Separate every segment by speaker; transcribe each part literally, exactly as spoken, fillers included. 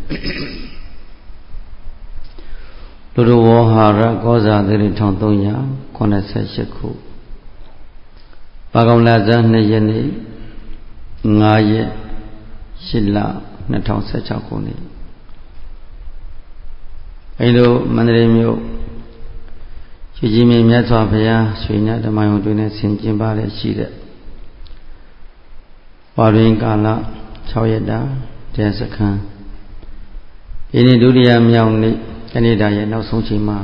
Speaker 1: လူတော်ဝဟာရကောဇာတိတစ်ထောင်သုံးရာခုနှစ်ဆယ်ရှစ်ခုပါကောင်လဇန်နှစ်ရက်နေ့ငါးရက်ရှစ်လနှစ်ထောင်ဆယ်ခြောက်ခုနှစ်အဲလိုမန္တလေးမြို့ရှိကြီးမြတ်မြတ်စွာဘုရားရွှေညဓမ္မယုံတွင်နဲ့ဆင်ကျင်ပါလေရှိတဲ့ဝါရင်ကာလ၆ရက်တာတရားစခန်းဒီနေ့ဒုတိယမြောက်နေ့တနေ့တာရဲ့နောက်ဆုံးချိန်မှာ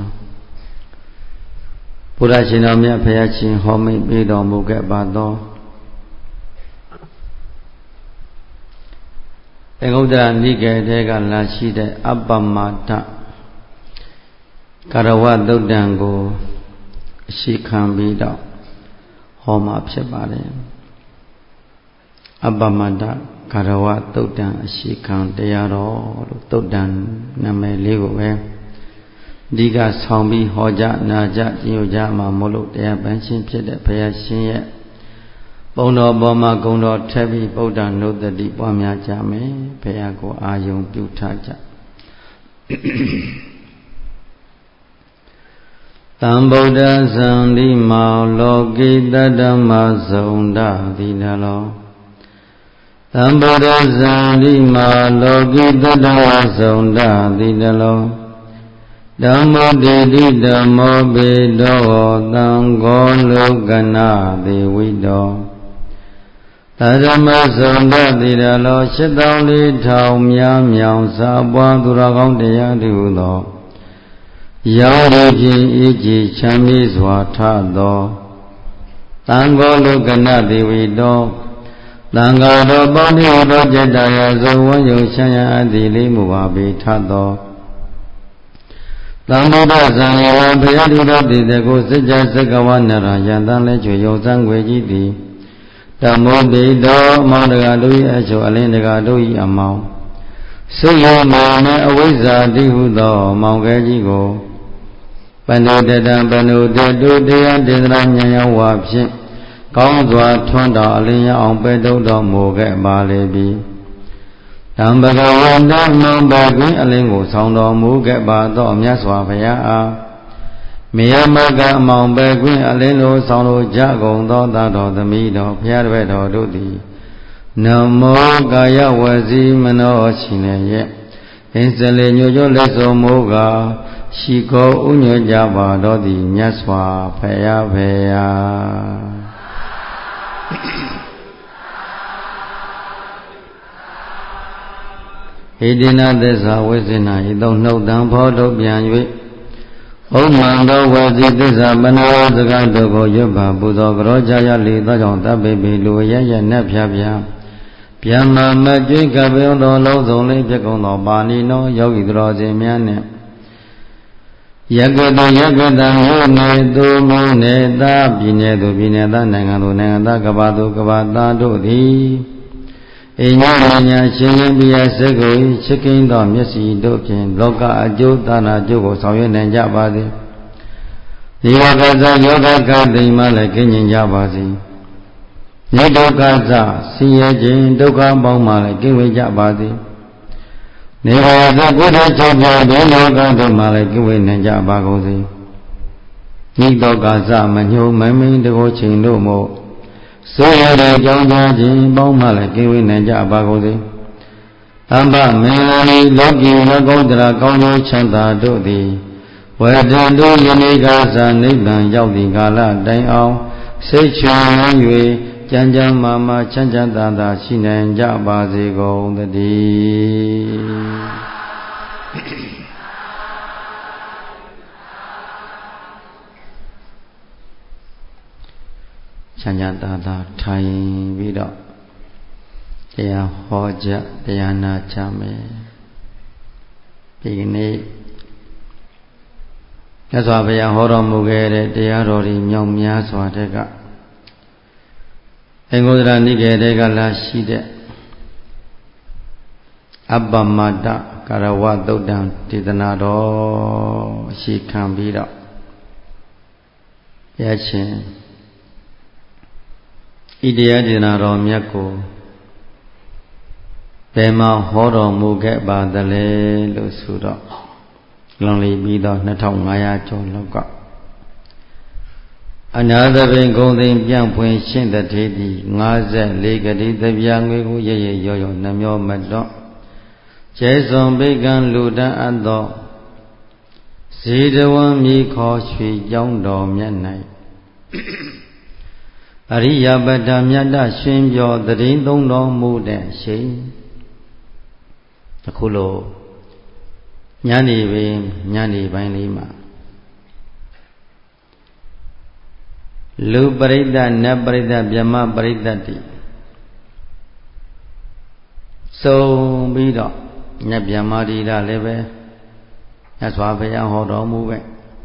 Speaker 1: ဘုရားရှင်တော်မြတ်ဘုရားရှင်ဟောမိန့်ပေးတော်မူခဲ့ပါသောသင်္ဃုတ္တရနိကေတဲကလာရှိတဲ့အပ္ပမတကာရဝသုတ်တံကိုအရှိခံပြီးတော့ဟောမှာဖြစ်ပါတယ်အပ္ပမတကာရဝသုတ်တံအရှိခံတရားတော်လို့သုတ်တံနာမည်လေးကိုပဲအဓိကဆောင်ပြီးဟောကြားနာကြားကျင့်ကြမှာမို့လို့တရားပန်းရှင်ဖြစ်တဲ့ဘုရားရှင်ရဲ့ပုံတော်ပေါ်မှာဂုဏ်တော်ထက်ပြီးဗုဒ္ဓနုတ္တိပွားများကြမယ်ဘုရားကိုအာယုံပြုထားကြတံဗုဒ္ဓဇံတိမောလောကိတတ္တမဇုံဒတိနလောတံဗုဒ္ဓဇံတိမောလောကိတတ္တမဇုံဒတိနလောဓမ္မတေတိဓမ္မောဘေတောသံဃောလောကနာသေဝိတောဓမ္မဇုံဒတိနလောရှစ်သောင်းလေးထောင်များမြောင်စာပွားသူတော်ကောင်းတရားတည်းဟုသောရောင်ရည်ဖြင့်အေးကြည်ချမ်းမြေ့စွာထသောသံဃောလောကနာသေဝိတောသံဃာတော်ပေါင်းတို့သောจิตတရာဇဝံယုံချမ်းရအပ်သည်လေးမူပါပေထသောသံဃာတော်ဇံယဝဘုရားတိတော်တည်တဲ့ကိုစัจ जा စကဝနရယံတန်လဲချွေယုံစံွယ်ကြီးသည်ဓမ္မောတိတော်မောင်တကာတို့၏အချိုအလင်းတကာတို့၏အမောင်စိတ်ရမောင်နှင့်အဝိဇ္ဇာတိဟုသောမောင်ကဲကြီးကိုပဏိတတံပဏုတတုတရားတေသနာဉာဏ်ရောက်ဝါဖြင့်ကောင်းစွာထွန်းတော်အလင်းရအောင်ပဲတုတော်မူခဲ့ပါလေပြီဓမ္မဘဂဝန္တမောင်ဘကွင်းအလင်းကိုဆောင်တော်မူခဲ့ပါသောမြတ်စွာဘုရားအားမေယမကအမောင်ဘကွင်းအလင်းလိုဆောင်လိုကြကုန်သောသာတော်သမီးတော်ဘုရားတပည့်တော်တို့သည်နမောကာယဝစီမနောရှင်လည်းရဲ့အင်းစလေညို့ကျော်လက်စုံမိုးကရှိကောဥညွတ်ကြပါတော်သည်မြတ်စွာဘုရားဘုရားဣတိနာသစ္စာဝိဇ္ဇနာဤသို့နှုတ်တံဖောထုတ်ပြန်၍ဥမ္မံသောဝစီသစ္စာပဏာစကားတို့ကိုရွတ်ပါပူဇော်ကြောကြရလေသောကြောင့်တပ်ပိပိလူရရနတ်ဖြာဖြာဗျမ္မာမကျွိကပြုံးတော်လုံးစုံလေးဖြစ်ကုန်သောပါဏိနောယောဂီတော်စင်များနှင့်ယက္ကတယက္ကတမြို့နယ်သူမြို့နယ်သားပြည်နယ်သူပြည်နယ်သားနိုင်ငံသူနိုင်ငံသားကဘာသူကဘာသားတို့သည်အိညာမညာရှင်ရင်ပြည့်စက်ကိုချစ်ကိန်းသောမျက်စိတို့ဖြင့်လောကအကျိုးသာနာကျိုးကိုဆောင်ရွက်နိုင်ကြပါစေဒီဝကဇယောဂကတိမှလည်းကင်းကျင်ကြပါစေနိဒုက္ခသဆင်းရဲခြင်းဒုက္ခပေါင်းမှလည်းကင်းဝေးကြပါစေနေဝရသကုဋ္ဌ၆ပြားဒီလောကတို့မှလည်းကင်းဝေးနိုင်ကြပါကုန်စေနိဒုက္ခသမညှိုးမမင်းတကိုချိန်တို့မို့ဆိုရတဲ့ကြောင်းကြားခြင်းပေါင်းမှလည်းကင်းဝေးနိုင်ကြပါကုန်စေသမ္ပမင်္ဂလိလောကီလောကုတ္တရာကောင်းကျိုးချမ်းသာတို့သည်ဝေဒန္တုယနေ့ကသာနိဗ္ဗာန်ရောက်သည့်ကာလတိုင်အောင်စိတ်ချမ်း၍ကျမ်းကျမ်းမာမာချမ်းချမ်းသာသာရှိနိုင်ကြပါစေကုန်သတည်းချမ်းချမ်းသာသာထိုင်ပြီးတော့တရားဟောကြားတရားနာကြမယ်ဒီကနေ့မြတ်စွာဘုရားဟောတော်မူခဲ့တဲ့တရားတော်တွေမြောက်များစွာတဲ့ကသင်္ဃုတ္တရနိကေတဲကလာရှိတဲ့အပ္ပမတကာရဝသုတ်တံဒေသနာတော်ရှိခံပြီးတော့ဘုရားရှင်ဤတရားဒေသနာတော်မြတ်ကိုဘယ်မှာဟောတော်မူခဲ့ပါသလဲလို့ဆိုတော့လွန်လီပြီးတော့နှစ်ထောင်ငါးရာကျော်လောက်ကအနာသပင်ဂုံသိမ်ပြန့်ဖွင့်ရှင်းတဲ့ထေသည်ငါးဆယ်လေးကတိသဗျာငွေကိုရရရောရောနှမျောမတော့ကျဲစွန်ဘိကံလူတန်းအပ်သောဇေတဝံမြေခေါ်ရွှေကြောင်းတော်မြတ်၌အရိယပတ္တမြတ်တရှင်ပြောတရင်သုံးတော်မူတဲ့ရှိအခုလိုညနေပင်ညနေပိုင်းလေးမှာလူပရိသတ်နတ်ပရိသတ်ဗြဟ္မပရိသတ်တိစုံပြီးတော့ညဗြဟ္မာတိကလည်းပဲမြတ်စွာဘုရားဟောတော်မူပဲ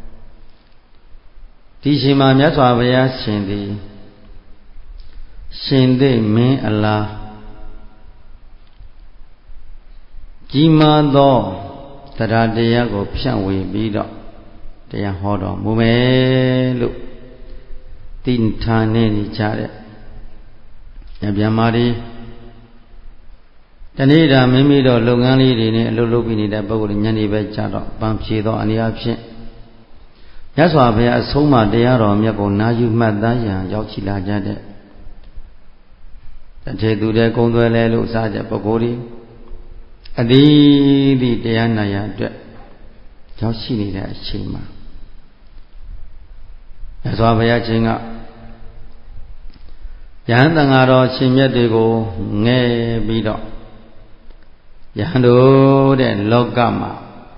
Speaker 1: ဒီချိန်မှာမြတ်စွာဘုရားရှင်သည်ရှင်သိမင်းအလားကြီးမားသောတရားတရားကိုဖြန့်ဝေပြီးတော့တရားဟောတော်မူမယ်လို့တိထာနေကြတဲ့ညဗြဟ္မာတိတနေ့တာမိမိတို့လုပ်ငန်းလေးတွေနဲ့အလုပ်လုပ်ပြီးနေတဲ့ပုဂ္ဂိုလ်ညနေပဲကြတော့ပန်းဖြေသောအနေအချင်းမြတ်စွာဘုရားအဆုံးအမတရားတော်မြတ်ကိုနာယူမှတ်သားရန်ရောက်ချီလာကြတဲ့တထေသူတဲ့ကုံသွဲလဲလို့စားကြပုဂ္ဂိုလ်တွေအသီးသီးတရားနာရအတွက်ရောက်ရှိနေတဲ့အချိန်မှာမြတ်စွာဘုရားရှင်ကယဟန်တန်ဃာတော်ရှင်မြတ်တွေကိုငဲပြီးတော့ယဟန်တို့တဲ့လောကမှာ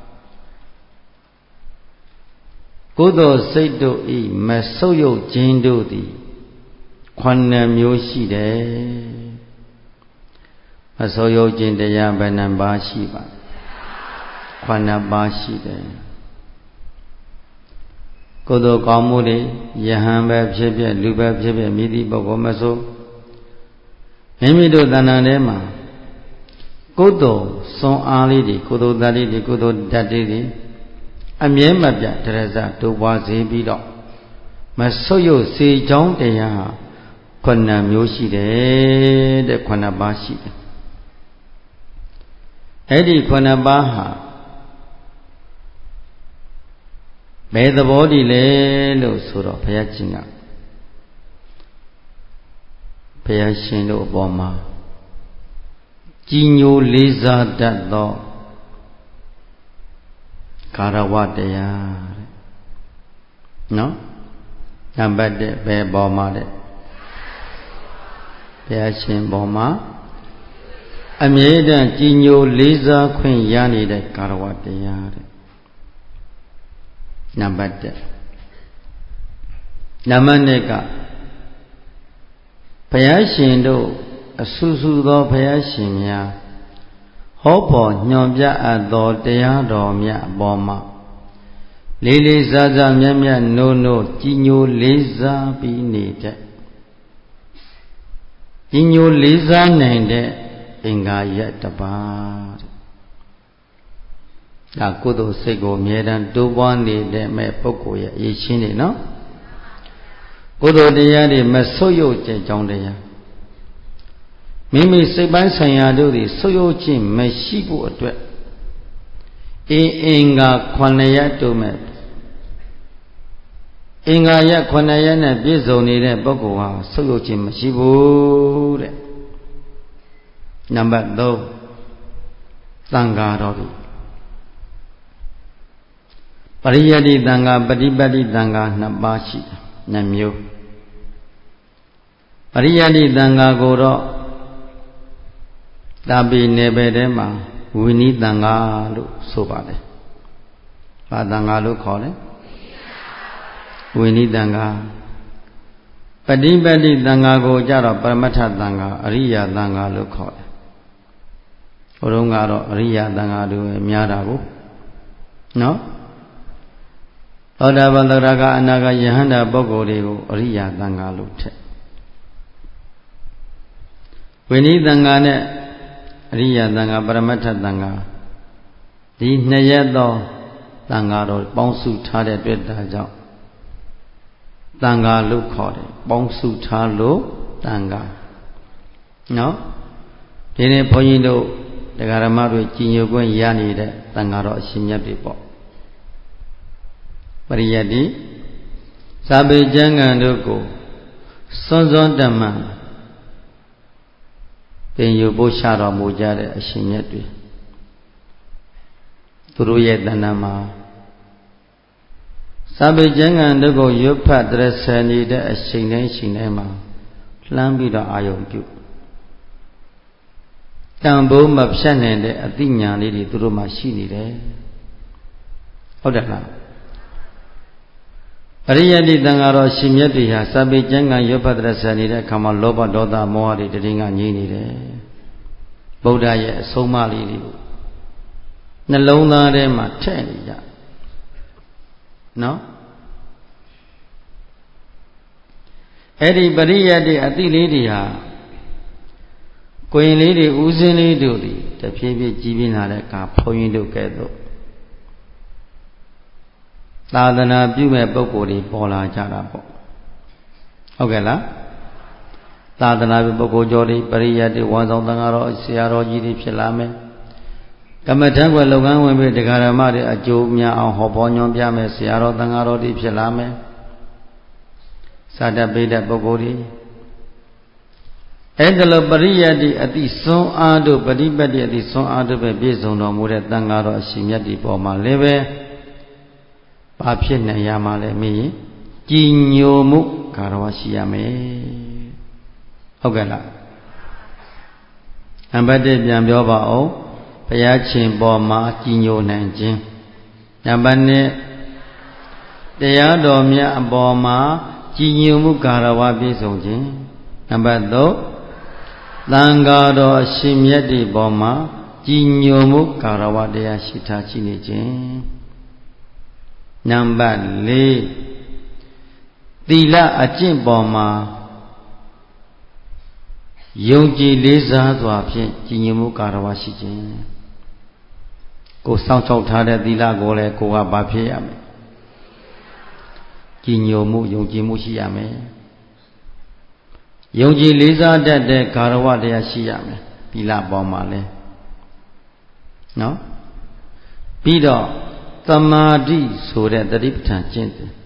Speaker 1: ကုသိုလ်စိတ်တို့ဤမဆုပ်ယုတ်ခြင်းတို့သည်ခုနှစ်မျိုးရှိတယ်မဆုပ်ယုတ်ခြင်းတရားဘယ်နှပါးရှိပါခုနှစ်ပါးရှိတယ်ကုသိုလ်ကောင်းမှုတွေယဟန်ပဲဖြစ်ဖြစ်လူပဲဖြစ်ဖြစ်မိသည့်ပုဂ္ဂိုလ်မဆိုမိမိတို့တဏ္ဍာထဲမှာကုသိုလ်စွမ်းအားလေးတွေကုသိုလ်ဓာတ်တွေကုသိုလ်ဓာတ်တွေအမြဲမပြတ်တရဇတိုးပွားစေပြီးတော့မဆုတ်ယုတ်စေချောင်းတရားဟာခုနှစ်မျိုးရှိတယ်တဲ့ခုနှစ်ပါးရှိတယ်အဲ့ဒီခုနှစ်ပါးဟာဘယ်သဘောတည်းလဲလို့ဆိုတော့ဘုရားရှင်ကဘုရားရှင်တို့အပေါ်မှာကြီးညိုလေးစားတတ်သောကာရဝတရားတဲ့နော်နံပါတ်တစ်ဘယ်ပေါ်မှာတဲ့ဘုရားရှင်ပေါ်မှာအမြဲတမ်းကြီးညိုလေးစားခွင့်ရနေတဲ့ကာရဝတရားတဲ့နံပါတ်တစ်နံပါတ်နှစ်ကဘုရားရှင်တို့အဆူဆူသောဘုရားရှင်များဟောပေါ်ညွန်ပြအပ်သောတရားတော်မြတ်အပေါ်မှာလေးလေးစားစားမြတ်မြတ်နိုးနိုးကြီးညိုလေးစားပြီးနေတဲ့ကြီးညိုလေးစားနိုင်တဲ့အင်္ဂါရက်တစ်ပါးဒါကုသိုလ်စိတ်ကိုအမြဲတမ်းတိုးပွားနေတဲ့မဲ့ပုဂ္ဂိုလ်ရဲ့အရေးချင်းနေနော်ကုသိုလ်တရားတွေမဆုတ်ယုတ်ခြင်းကြောင့်တရားမိမိစိတ်ပိုင်းဆိုင်ရာတို့သည်ဆုတ်ယုတ်ခြင်းမရှိဖို့အတွက်အင်းအင်္ဂါခုနှစ်ရက်တို့မဲ့အင်္ဂါရက်ခုနှစ်ရက်နဲ့ပြည့်စုံနေတဲ့ပုဂ္ဂိုလ်ဟာဆုတ်ယုတ်ခြင်းမရှိဘူးတဲ့နံပါတ်သုံးသံဃာတော်တွေပရိယတ္တိသံဃာပฏิပတ်တိသံဃာနှစ်ပါးရှိတယ်နှစ်မျိုးပရိယတ္တိသံဃာကိုတော့တာပိနယ်ပယ်ထဲမှာဝိနည်းသံဃာလို့ဆိုပါတယ်။ဘာသံဃာလို့ခေါ်လဲဝိနည်းသံဃာပฏิပတ်တိသံဃာကိုကြတော့ပရမတ္ထသံဃာအရိယသံဃာလို့ခေါ်တယ်။ဘုရုံးကတော့အရိယသံဃာတို့ပဲများတာကိုနော်သောတာပန်သရကအနာဂယဟန္တာပုဂ္ဂိုလ်တွေကိုအရိယသံဃာလို့ထက်ဝိနည်းသံဃာနဲ့အရိယသံဃာပရမတ္ထသံဃာဒီနှစ်ရက်သောသံဃာတော်ပေါင်းစုထားတဲ့အတွက်ဒါကြောင့်သံဃာလို့ခေါ်တယ်ပေါင်းစုထားလို့သံဃာနော်ဒဒီနေ့ဘုန်းကြီးတို့တရားဓမ္မတွေကြည်ညိုခွင့်ရနေတဲ့သံဃာတော်အရှင်မြတ်တွေပေါ့ပရိယတ္တိစာပေကျမ်းဂန်တို့ကိုစွန်းစွန်းတမန်သင်ယူဖို့ရှာတော်မူကြတဲ့အရှင်မြတ်တွေသူတို့ရဲ့တဏ္ဍာမှာစာပေကျမ်းဂန်တို့ကိုရွတ်ဖတ်တဲ့ဆယ်နေတဲ့အချိန်တိုင်းချိန်တိုင်းမှာလှမ်းပြီးတော့အာယုံပြုတန်ဖိုးမဖြတ်နိုင်တဲ့အသိဉာဏ်လေးတွေသူတို့မှာရှိနေတယ်ဟုတ်တယ်လားအရိယတိတန်ဃာတော်ရှင်မြတ်တွေဟာစာပေကျမ်းဂန်ရွတ်ဖတ်တဲ့ဆယ်နေတဲ့အခါမှာလောဘဒေါသမောဟတွေတည်ငြိမ်နေတယ်ဗုဒ္ဓရဲ့အဆုံးအမလေးတွေကိုနှလုံးသားထဲမှာထည့်နေကြနော်အဲ့ဒီပရိယတ်တွေအတိလေးတွေဟာကိုရင်လေးတွေဦးစင်းလေးတို့တွေတဖြည်းဖြည်းကြီးပြင်းလာတဲ့အခါဘုန်းကြီးတို့ကဲ့သို့သာသနာပြုမဲ့ပုဂ္ဂိုလ်တွေပေါ်လာကြတာပေါ့ဟုတ်ကဲ့လားသာသနာပြုပုဂ္ဂိုလ်ကျော်တွေပရိယတ်တွေဝန်ဆောင်သံဃာတော်ဆရာတော်ကြီးတွေဖြစ်လာမယ်ကမ္မထံကွယ်လုပ်ငန်းဝင်ပြီးတရားဓမ္မတွေအကျိုးများအောင်ဟောပေါ်ညွှန်ပြမယ်ဆရာတော်သံဃာတော်တွေဖြစ်လာမယ်စာတတ်ပိဋကပုဂ္ဂိုလ်တွေအဲ့ဒါလိုပရိယတ္တိအတိစွန်းအားတို့ပฏิပတ်တိအတိစွန်းအားတို့ပဲပြည့်စုံတော်မူတဲ့သံဃာတော်အရှင်မြတ်ဒီပေါ်မှာလည်းပဲဘာဖြစ်နိုင်ရမှာလဲမင်းကြည်ညိုမှုကာရဝရှိရမယ်ဟုတ်ကဲ့လားအဘတ်တစ်ပြန်ပြောပါအောင်ဘုရားရှင်ပေါ်မှာကြည်ညိုနိုင်ခြင်းနံပါတ်နှစ်တရားတော်မြတ်အပေါ်မှာကြည်ညိုမှုကာရဝပြည့်စုံခြင်းနံပါတ်သုံးသံဃာတော်အရှင်မြတ်ဒီပေါ်မှာကြည်ညိုမှုကာရဝတရားရှိထားရှိနေခြင်းနံပါတ်လေးသီလအကျင့်ပေါ်မှာယုံကြည်လေးစားစွာဖြင့်ကြည်ညိုမှုကာရဝရှိခြင်းကိုစောင့်ရှောက်ထားတဲ့သီလကိုလည်းကိုကဘာဖြစ်ရမလဲကြည်ညိုမှုယုံကြည်မှုရှိရမယ်ယုံကြည်လေးစားတတ်တဲ့ကာရဝတရားရှိရမယ်သီလပေါ်မှာလဲနော်ပြီးတော့သမာဓိဆိုတဲ့တတိပဋ္ဌာန်ကျင့်တယ်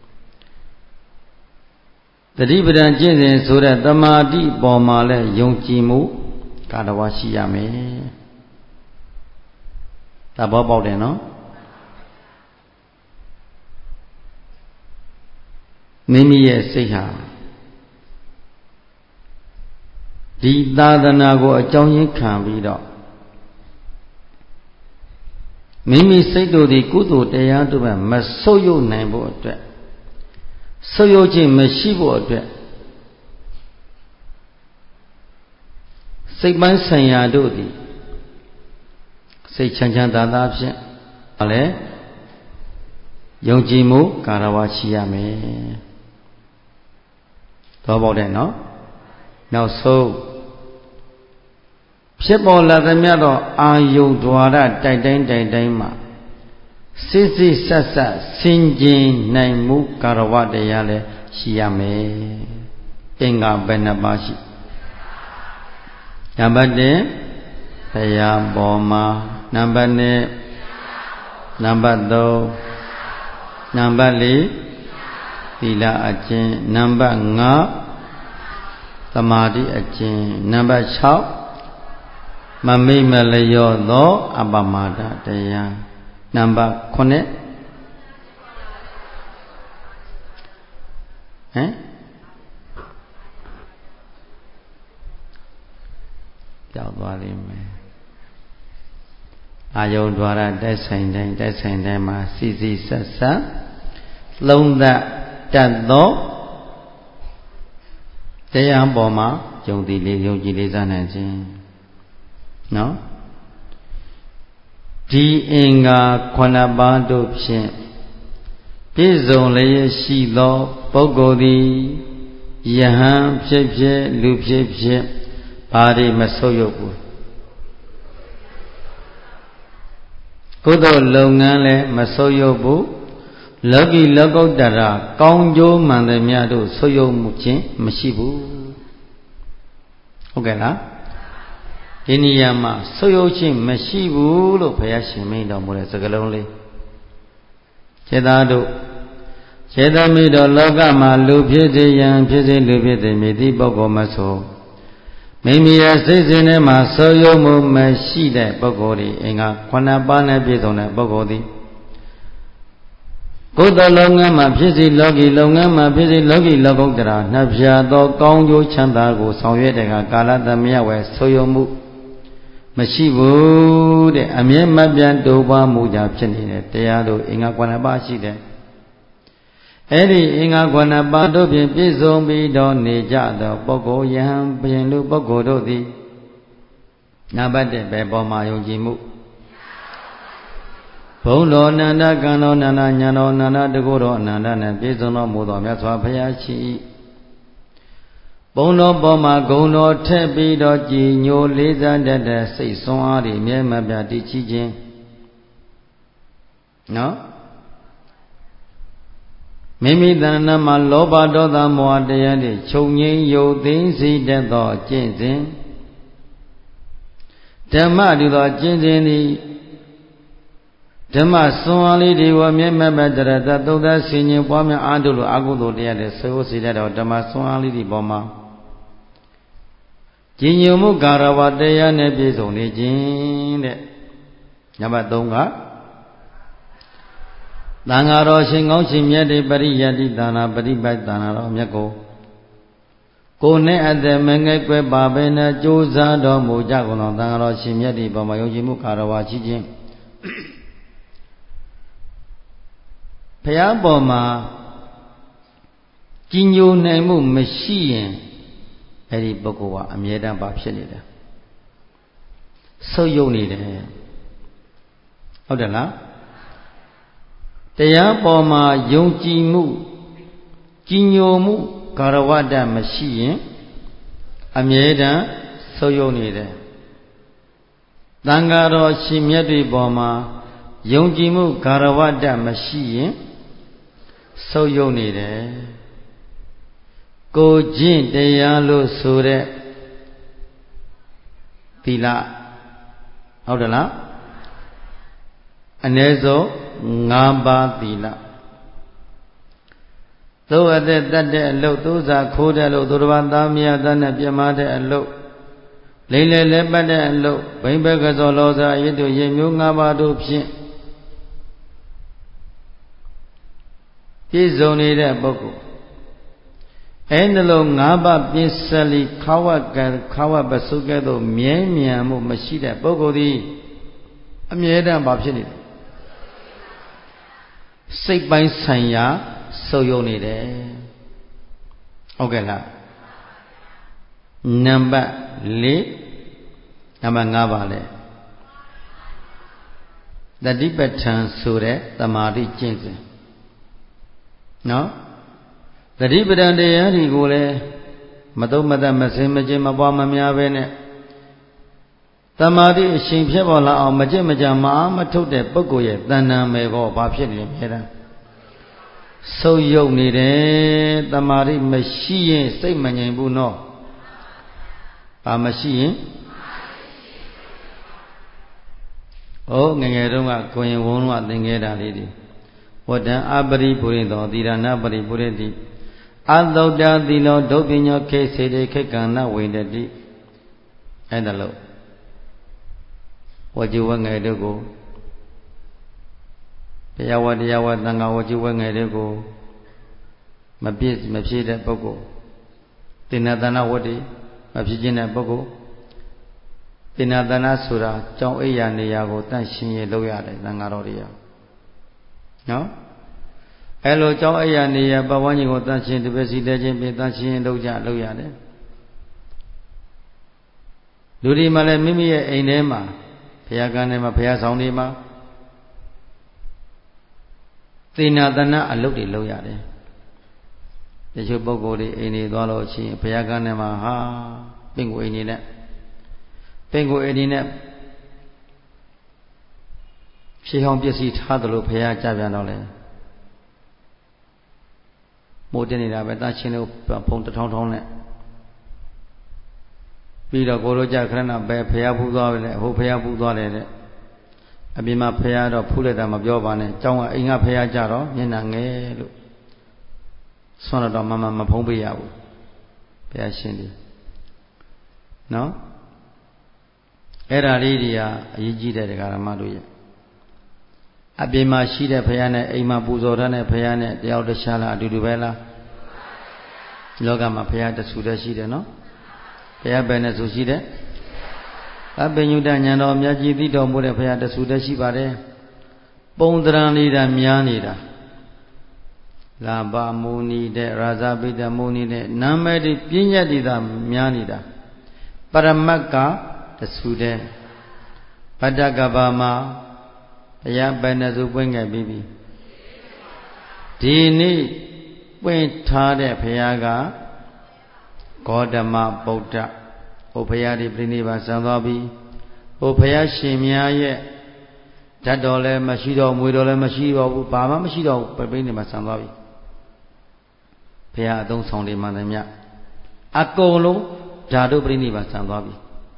Speaker 1: တတိပဋ္ဌာန်ကျင့်စဉ်ဆိုတဲ့သမာဓိပေါ်မှာလဲယုံကြည်မှုကာရဝရှိရမယ်သဘောပေါက်တယ်နော်မိမိရဲ့စိတ်ဟာဒီသာသနာကိုအကြောင်းရင်းခံပြီးတော့မိမိစိတ်တို့သည်ကုသိုလ်တရားတို့မှမဆုပ်ယုပ်နိုင်ဖို့အတွက်ဆုပ်ယုပ်ခြင်းမရှိဖို့အတွက်စိတ်ပိုင်းဆိုင်ရာတို့သည်စိတ်ချမ်းချမ်းသာသာဖြင့်ဘာလဲယုံကြည်မှုကာရဝရှိရမယ်တော့ပေါ့တယ်နော်နောက်ဆုံးဖြစ်ပေါ်လာသမျှတော့အာယုဒ္ဓဝါဒတိုက်တိုင်းတိုက်တိုင်းမှာစစ်စစ်ဆက်ဆက်ဆင်ခြင်နိုင်မှုကာရဝတရားလည်းရှိရမယ်အင်္ဂါဘယ်နှပါးရှိနံပါတ်တစ်ဘုရားပေါ်မှာနံပါတ်နှစ်နံပါတ်သုံးနံပါတ်လေးသီလအကျင့်နံပါတ်ငါးသမာဓိအကျင့်နံပါတ်၆မမိတ်မလျော့သောအပမဒတရားနံပါတ်ခုနှစ်ဟမ်ကြောက်သွားလိမ့်မယ်အာယုံ द्वार တိုက်ဆိုင်တိုင်းတိုက်ဆိုင်တိုင်းမှာစီစီဆက်ဆက်သုံးသပ်တတ်သောတရားပေါ်မှာယုံကြည်လေးယုံကြည်လေးစားနိုင်ခြင်းနော်ဒီအင်္ဂါခုနှစ်ပါးတို့ဖြင့်ပြည့်စုံလျက်ရှိသောပုဂ္ဂိုလ်သည်ယဟန်ဖြစ်ဖြစ်လူဖြစ်ဖြစ်ဘာတွေမဆုပ်ယုပ်ဘူးကုသိုလ်လုပ်ငန်းလည်းမဆုပ်ယုပ်ဘူးလောကီလောကုတ္တရာကောင်းကျိုးမှန်သမျှတို့ဆုပ်ယုပ်မှုခြင်းမရှိဘူးဟုတ်ကဲ့လားဒီနေရာမှာဆုပ်ယုပ်ခြင်းမရှိဘူးလို့ဘုရားရှင်မိန့်တော်မူတဲ့စကားလုံးလေးခြေသားတို့ခြေသားမိတော်လောကမှာလူဖြစ်စေယံဖြစ်စေလူဖြစ်စေမြည်သည့်ပုဂ္ဂိုလ်မဆိုမိမိရဲ့စိတ်စဉ်ထဲမှာဆုပ်ယုပ်မှုမရှိတဲ့ပုဂ္ဂိုလ်ဒီအင်္ဂါခုနှစ်ပါးနဲ့ပြည့်စုံတဲ့ပုဂ္ဂိုလ်သည်ကုသလုပ်ငန်းမှာဖြစ်စီလောကီလုပ်ငန်းမှာဖြစ်စီလောကီလောကုတ္တရာနှဖျားသောကောင်းကျိုးချမ်းသာကိုဆောင်ရွက်တဲ့အခါကာလသမယဝဲဆုပ်ယုပ်မှုမရှိဘူးတဲ့အမြဲမပြတ်တိုးပွားမှုကြောင့်ဖြစ်နေတဲ့တရားတို့အင်္ဂါခုနှစ်ပါးရှိတယ်အဲ့ဒီအင်္ဂါခုနှစ်ပါးတို့ဖြင့်ပြည့်စုံပြီးတော့နေကြသောပုဂ္ဂိုလ်ယဟန်ပြင်လူပုဂ္ဂိုလ်တို့သည်နံပါတ်တစ်ပဲပေါ်မှာယုံကြည်မှုဘုံတော်အနန္တကံတော်အနန္တညာတော်အနန္တတကုတော်အနန္တနဲ့ပြည့်စုံတော်မူသောမြတ်စွာဘုရားရှိ၏ဘုံတော်ပေါ်မှာဂုဏ်တော်ထက်ပြီးတော့ကြည်ညိုလေးစားတတ်တဲ့စိတ်ဆွမ်းအားတွေမြဲမပြတ်တည်ချခြင်းနော်မိမိတဏ္ဍာမှာလောဘဒေါသမောဟတရားတွေချုပ်ငြိမ်းယုတ်သိမ်းစေတတ်သောအကျင့်စဉ်ဓမ္မတူသောအကျင့်စဉ်သည်ဓမ္မစွမ်းအားလေးတွေကိုမြဲမြတ်တရတသုံးသဆင်ញင်ပွားများအားထုတ်လို့အကုသိုလ်တရားတွေဆွေးဝစီတတ်တော့ဓမ္မစွမ်းအားလေးတွေပေါ်မှာကြည်ညိုမှုကာရဝတရားနဲ့ပြည့်စုံနေခြင်းတဲ့နံပါတ်သုံးကသံဃာတော်ရှင်ကောင်းရှင်မြတ်တွေပရိယတ္တိဒါနာပရိပိုက်ဒါနာတော်မြတ်ကိုကိုယ်နဲ့အသက်မငယ်ကွယ်ပါပဲနဲ့ကြိုးစားတော်မူကြကုန်သောသံဃာတော်ရှင်မြတ်တွေပေါ်မှာယုံကြည်မှုကာရဝရှိခြင်းဘုရားပေါ်မှာကြည်ညိုနိုင်မှုမရှိရင်အဲ့ဒီပုဂ္ဂိုလ်ကအမြဲတမ်းပါဖြစ်နေတယ်ဆုပ်ယုပ်နေတယ်ဟုတ်တယ်လားတရားပေါ်မှာယုံကြည်မှုကြည်ညိုမှုကာရဝတ္တမရှိရင်အမြဲတမ်းဆုပ်ယုပ်နေတယ်သံဃာတော်ရှင်မြတ်တွေပေါ်မှာယုံကြည်မှုကာရဝတ္တမရှိရင်ဆုပ်ယုပ်နေတယ်ကိုကျင့်တရားလို့ဆိုတဲ့သီလဟုတ်တယ်လားအ ਨੇ ဆုံး၅ပါးသီလသို့အသက်တတ်တဲ့အလုပ်သို့စာခိုးတဲ့အလုပ်သူတစ်ပါးသားမယားသားနဲ့ပြမတဲ့အလုပ်လိမ့်လေလဲပတ်တဲ့အလုပ်ဘိမ့်ဘက်ကစောလောစာအယွတ်တို့ရေမျိုး၅ပါးတို့ဖြင့်ပြည့်စုံနေတဲ့ပုဂ္ဂိုလ်အဲနှလုံး၅ပါးပြည့်စလီခါဝကံခါဝပစုကဲ့သို့မြဲမြံမှုမရှိတဲ့ပုဂ္ဂိုလ်သည်အမြဲတမ်းဘာဖြစ်နေလဲစိတ်ပိုင်းဆိုင်ရာဆုပ်ယုပ်နေတယ်ဟုတ်ကဲ့လားနံပါတ်၄နံပါတ်၅ပါလဲတတိပဋ္ဌာန်ဆိုတဲ့သမာဓိကျင့်စဉ်နော်တတိပဋ္ဌာန်တရားတွေကိုလည်းမတုံ့မတတ်မစင်မကျင်မပွားမများပဲနဲ့သမာဓိအရှင်ဖြစ်ပေါ်လာအောင်မကြင့်မကြမအားမထုတ်တဲ့ပုဂ္ဂိုလ်ရဲ့တဏ္ဍာမယ်ကောဘာဖြစ်နေလဲမြဲတမ်းဆုပ်ယုပ်နေတယ်သမာဓိမရှိရင်စိတ်မငြိမ်ဘူးနော်ဘာမရှိရင်ဩငငယ်တုန်းကကိုရင်ဝုံးကသင်ခဲ့တာလေးတွေဝတ္တံအပရိပုရိသောသီရဏပရိပုရိတိအသုတ္တသီလောဒုပညောခေစေတေခေကံနဝိတတိအဲ့ဒါလို့ဝကြဝငယ်တို့ကိုတရားဝတရားဝသံဃာဝကြဝငယ်တို့ကိုမပြည့်မဖြည့်တဲ့ပုဂ္ဂိုလ်တိဏ္ဍသနာဝတ္တိမဖြစ်ခြင်းတဲ့ပုဂ္ဂိုလ်တိဏ္ဍသနာဆိုတာကြောင်းအိယာနေရာကိုတန့်ရှင်းရလုပ်ရတယ်သံဃာတော်တွေရောနော်အဲလိုကြောင်းအိယာနေရာပဝန်းကျင်ကိုတန့်ရှင်းတပည့်စီတဲ့ချင်းပြင်တန့်ရှင်းလုပ်ကြလုပ်ရတယ်လူဒီမှလည်းမိမိရဲ့အိမ်ထဲမှာဘုရားကံထဲမှာဘုရားဆောင်တွေမှာသေနာတနာအလုပ်တွေလုပ်ရတယ်တချို့ပုဂ္ဂိုလ်တွေအိမ်တွေသွားလို့ရှိရင်ဘုရားကံထဲမှာဟာပင်ကိုအိမ်နေနဲ့ပင်ကိုအိမ်နေနဲ့ဖြေဟောင်းပစ္စည်းထားသလိုဘုရားကြပြန်တော့လေမိုးတင်နေတာပဲတန်းချင်းလို့ဖုံတထောင်းထောင်းနဲ့ပပြီးတော့ကိုလိုကြခရဏပဲဖျားဖူးသွားပြီလေဟိုဖျားဖူးသွားတယ်တဲ့အပြင်မှာဖျားတော့ဖူးလိုက်တာမပြောပါနဲ့ကျောင်းကအိမ်ကဖျားကြတော့မျက်နှာငယ်လို့ဆွမ်းတော့မမမဖုံးပေးရဘူးဘုရားရှင်ဒီနော်အဲ့ဒါလေးတွေကအရေးကြီးတဲ့ဒကာရမတို့ရဲ့အပြင်မှာရှိတဲ့ဖျားနဲ့အိမ်မှာပူဇော်ထားတဲ့ဖျားနဲ့တယောက်တခြားလားအတူတူပဲလားလောကမှာဖျားတဆူတည်းရှိတယ်နော်ဖျားပဲနဲ့ဆိုရှိတယ်အပင်ညုတဉာဏ်တော်မြတ်ကြီးသိတော်မူတဲ့ဖျားတဆူတည်းရှိပါတယ်ပုံတရံလေးတာများနေတာလာဘမုန်ီတဲ့ရာဇပိတမုန်ီတဲ့နာမည်ဒီပြဉ္ညတ်ဒီသာများနေတာပရမတ်ကတဆူတည်းဗတ္တကဗာမှာဘုရားပဲနဲ့ဆိုပွင့်ခဲ့ပြီးပြီဒီနေ့ပွင့်ထားတဲ့ဘုရားကဂေါတမဗုဒ္ဓဟိုဘုရားဒီပြိဋိဘာဆံသွားပြီဟိုဘုရားရှင်များရဲ့ဓာတ်တော်လည်းမရှိတော့မွေတော်လည်းမရှိတော့ဘူးဘာမှမရှိတော့ဘူးပြိဋိဘာဆံသွားပြီဘုရားအသုံးဆောင်တွေမှန်တယ်မြတ်အကုန်လုံးဓာတုပြိဋိဘာဆံသွားပြီ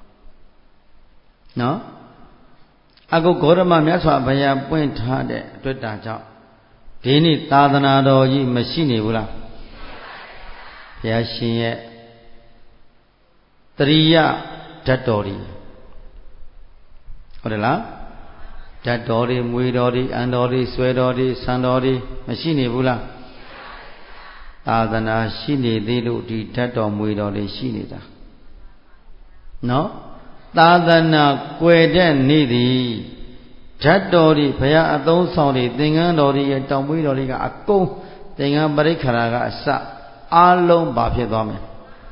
Speaker 1: နော်အခုဂေါတမမြတ်စွာဘုရားပွင့်ထားတဲ့အတွက်တာကြောင့်ဒီနေ့သာသနာတော်ကြီးမရှိနေဘူးလားဘုရားရှင်ရဲ့တရိယဓာတ်တော်တွေဟုတ်တယ်လားဓာတ်တော်တွေမွေတော်တွေအန်တော်တွေဆွဲတော်တွေဆံတော်တွေမရှိနေဘူးလားသာသနာရှိနေသေးလို့ဒီဓာတ်တော်မွေတော်တွေရှိနေတာနော်သာသနာကွယ်တဲ့နေ့သည်ဓာတ်တော်တွေဘုရားအသုံးဆောင်တွေသင်္ကန်းတော်တွေရဲ့တောင်မွေးတော်တွေကအကုန်သင်္ကန်းပရိက္ခရာကအစအားလုံးဘာဖြစ်သွားမလဲ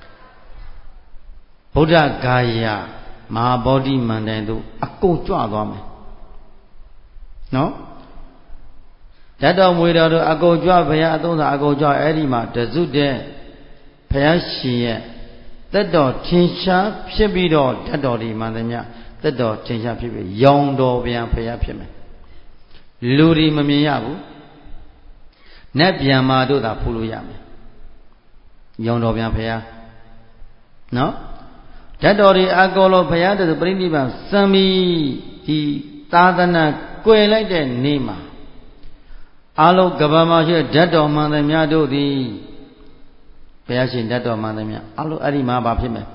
Speaker 1: ဗုဒ္ဓဂါယမဟာဗောဓိမန္တန်တို့အကုန်ကြွသွားမယ်နော်ဓာတ်တော်မွေတော်တို့အကုန်ကြွဘုရားအသုံးဆောင်အကုန်ကြွအဲ့ဒီမှာတစုတဲ့ဘုရားရှင်ရဲ့သက်တော်ထင်ရှားဖြစ်ပြီးတော့ဓာတ်တော်ဒီမှန်သမျှသက်တော်ထင်ရှားဖြစ်ပြီးရောင်တော်ပြန်ဖျားဖြစ်မယ်လူဒီမမြင်ရဘူးနတ်ပြန်မာတို့သာဖူးလို့ရမယ်ရောင်တော်ပြန်ဖျားနော်ဓာတ်တော်ဒီအကောလုံးဖျားတဲ့ပြိဋိဘံစံမီဒီသာသနာကွယ်လိုက်တဲ့နေ့မှာအလုံးကဘာမှာရှိဓာတ်တော်မှန်သမျှတို့သည်ဘုရားရှင်ဓာတ်တော်မှန်သမျှအလုံးအဲ့ဒီမှာဘာဖြစ်မယ်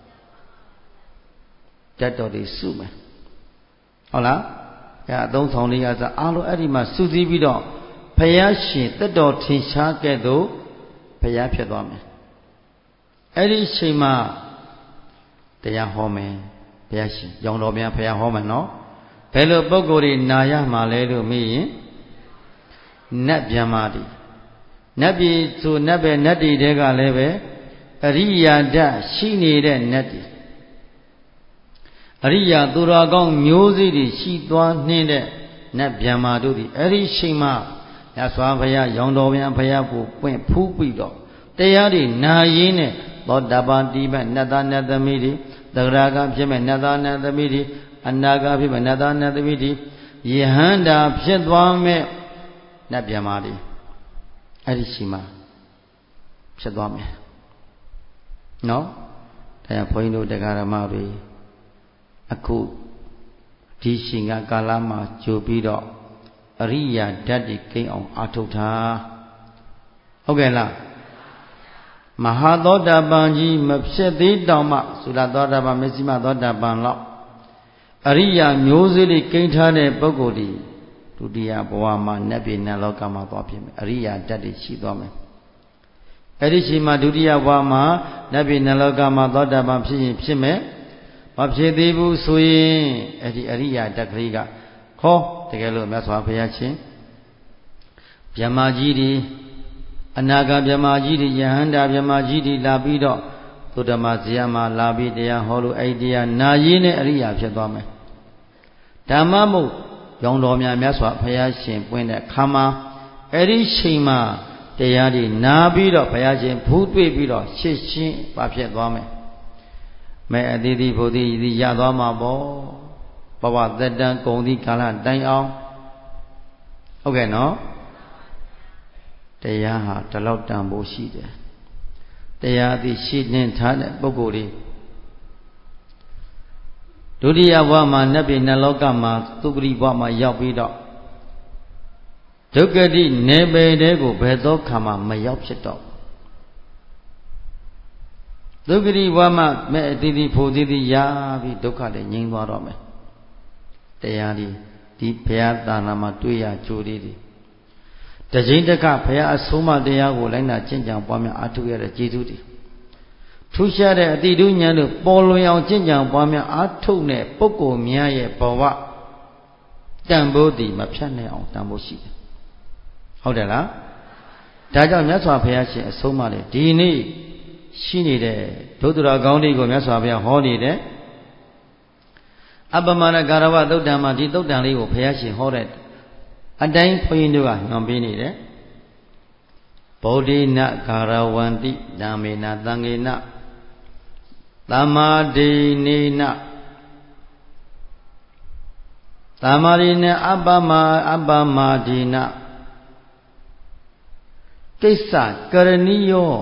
Speaker 1: ဓာတ်တော်တွေစုမယ်ဟုတ်လားအဲအသုံးဆောင်လေးရစအလုံးအဲ့ဒီမှာစုစည်းပြီးတော့ဘုရားရှင်သက်တော်ထင်ရှားခဲ့သို့ဘုရားဖြစ်သွားမယ်အဲ့ဒီအချိန်မှာတရားဟောမယ်ဘုရားရှင်ရောင်တော်ပြန်ဘုရားဟောမယ်နော်ဘယ်လိုပုဂ္ဂိုလ်တွေနာရမှာလဲလို့မေးရင်နတ်ပြန်မာတိနတ်ပြည်ဆိုနတ်ပဲနတ်တီတွေကလည်းပဲအရိယာဓာတ်ရှိနေတဲ့နတ်တီအရိယာသူတော်ကောင်းမျိုးစေ့တွေရှိသွားနှင်းတဲ့နတ်ဗျံမာတို့သည်အဲ့ဒီချိန်မှာရသော်ဘုရားရောင်တော်ဗျံဘုရားကိုပွင့်ဖူးပြီးတော့တရားတွေနာရင်းနဲ့သောတပန်တိမဲ့နတ်သားနတ်သမီးတွေသဂရာကဖြစ်မဲ့နတ်သားနတ်သမီးတွေအနာဂါဖြစ်မဲ့နတ်သားနတ်သမီးတွေယဟန္တာဖြစ်သွားမဲ့နတ်ဗျံမာတွေအဲ့ဒီချိန်မှာဖြစ်သွားမယ်နော်ဒါကြောင့်ဘုန်းကြီးတို့တရားဓမ္မတွေအခုဒီရှင်ကကာလမှာကြိုပြီးတော့အရိယာဓာတ်တွေကိန်းအောင်အာထုတ်တာဟုတ်ကဲ့လားမဟာသောတာပန်ကြီးမဖြစ်သေးတောင်မှသုလသောတာပန်မစ္စည်းမသောတာပန်လောက်အရိယာမျိုးစေ့လေးကိန်းထားတဲ့ပုဂ္ဂိုလ်ဒီဒုတိယဘဝမှာနတ်ပြည်နတ်လောကမှာသွားဖြစ်မယ်အရိယာဓာတ်တွေရှိသွားမယ်အဲ့ဒီချိန်မှာဒုတိယဘဝမှာနတ်ပြည်နတ်လောကမှာသောတာပန်ဖြစ်ရင်ဖြစ်မယ်မဖြစ်သေးဘူးဆိုရင်အဲ့ဒီအရိယာဓာတ်ကလေးကခေါ်တကယ်လို့မြတ်စွာဘုရားရှင်ဗျမကြီးဒီအနာဂတ်ဗျမကြီးဒီယဟန္တာဗျမကြီးဒီလာပြီးတော့သုတ္တမဇေယမှာလာပြီးတရားဟောလို့အဲ့ဒီတရားနာရင်းနဲ့အရိယာဖြစ်သွားမယ်ဓမ္မမို့ရောင်တော်များမြတ်စွာဘုရားရှင်ပွင့်တဲ့ခါမှာအဲ့ဒီချိန်မှာတရားတွေနာပြီးတော့ဘုရားရှင်ဖူးတွေ့ပြီးတော့ရှစ်ရှင်းပါဖြစ်သွားမယ်မဲအတိတိဘုဒ္ဓဤသည်ရသွားမှာပေါ့ဘဝသက်တမ်းကုန်သည့်ကာလတိုင်အောင်ဟုတ်ကဲ့နော်တရားဟာဒီလောက်တန်ဖိုးရှိတယ်တရားသည်ရှိနှင်းထားတဲ့ပုဂ္ဂိုလ်တွေဒုတိယဘဝမှာနတ်ပြည်နတ်လောကမှာသုဂတိဘဝမှာရောက်ပြီးတော့ဒုက္ခတိနေပေတဲ့ကိုဘယ်သောခါမှမရောက်ဖြစ်တော့ဒုက္ခတိဘဝမှာမဲ့အတိတိဖို့တိတိရပြီးဒုက္ခလည်းငြိမ်းသွားတော့မယ်တရားဒီဒီဘုရားသာနာမှာတွေ့ရကြိုးလေးတွေတခြင်းတခဘုရားအဆုံးအမတရားကိုလိုက်နာကျင့်ကြံပွားများအားထုတ်ရတဲ့ကျေးဇူးတွေထူးခြားတဲ့အတိတုဉာဏ်တို့ပေါ်လွင်အောင်ကျင့်ကြံပွားများအားထုတ်တဲ့ပုဂ္ဂိုလ်များရဲ့ဘဝတန်ဖိုးတည်မဖြတ်နိုင်အောင်တန်ဖိုးရှိတယ်ဟုတ်တယ်လားဒါကြောင့်မြတ်စွာဘုရားရှင်အဆုံးအမလေးဒီနေ့ရှိနေတဲ့ဒုဒ္ဒရာကောင်းလေးကိုမြတ်စွာဘုရားဟောနေတယ်အပမနာကာရဝသုတ်တံမှာဒီသုတ်တံလေးကိုဘုရားရှင်ဟောတဲ့အတိုင်းဘုန်းကြီးတို့ကညွှန်ပေးနေတယ်ဗုဒ္ဓိနကာရဝန္တိဓမ္မေနသံဃေနသမ္မာဒိနေနသမ္မာဒိနေအပ္ပမအပ္ပမဒိနကိစ္စကရဏီယော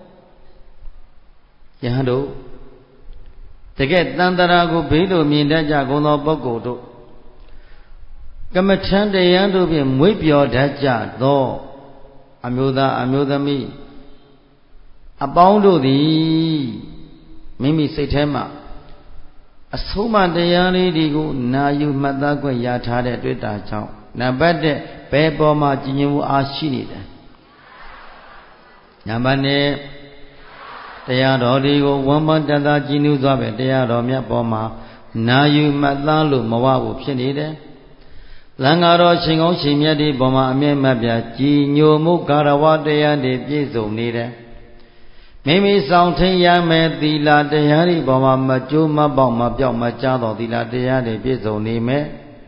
Speaker 1: ယဟန်တို့တကယ်တန်တရာကိုဘေးလိုမြင်တတ်ကြကုန်သောပုဂ္ဂိုလ်တို့ကမ္မထံတရားတို့ဖြင့်မွေးပြောတတ်ကြသောအမျိုးသားအမျိုးသမီးအပေါင်းတို့သည်မိမိစိတ်ထဲမှာအဆုံးအမတရားလေးတွေကိုနာယူမှတ်သားခွင့်ရထားတဲ့တွေ့တာကြောင့်နံပါတ်တစ်ဘယ်ပေါ်မှာကြည်ညိုမှုအားရှိနေတယ်နံပါတ်နှစ်တရားတော်တွေကိုဝမ်းမတသာကြည်နူးစွာပဲတရားတော်မြတ်ပေါ်မှာနာယူမှတ်သားလို့မဝဘူးဖြစ်နေတယ်သံဃာတော်ရှင်ကောင်းရှင်မြတ်ဒီပေါ်မှာအမြဲမပြကြည်ညိုမှုကာရဝတရားတွေပြည့်စုံနေတယ်မိမိဆောင်ထင်းရမယ်သီလတရားတွေပေါ်မှာမကြိုးမပေါက်မပြောက်မကြားတော်သီလတရားတွေပြည့်စုံနေမယ်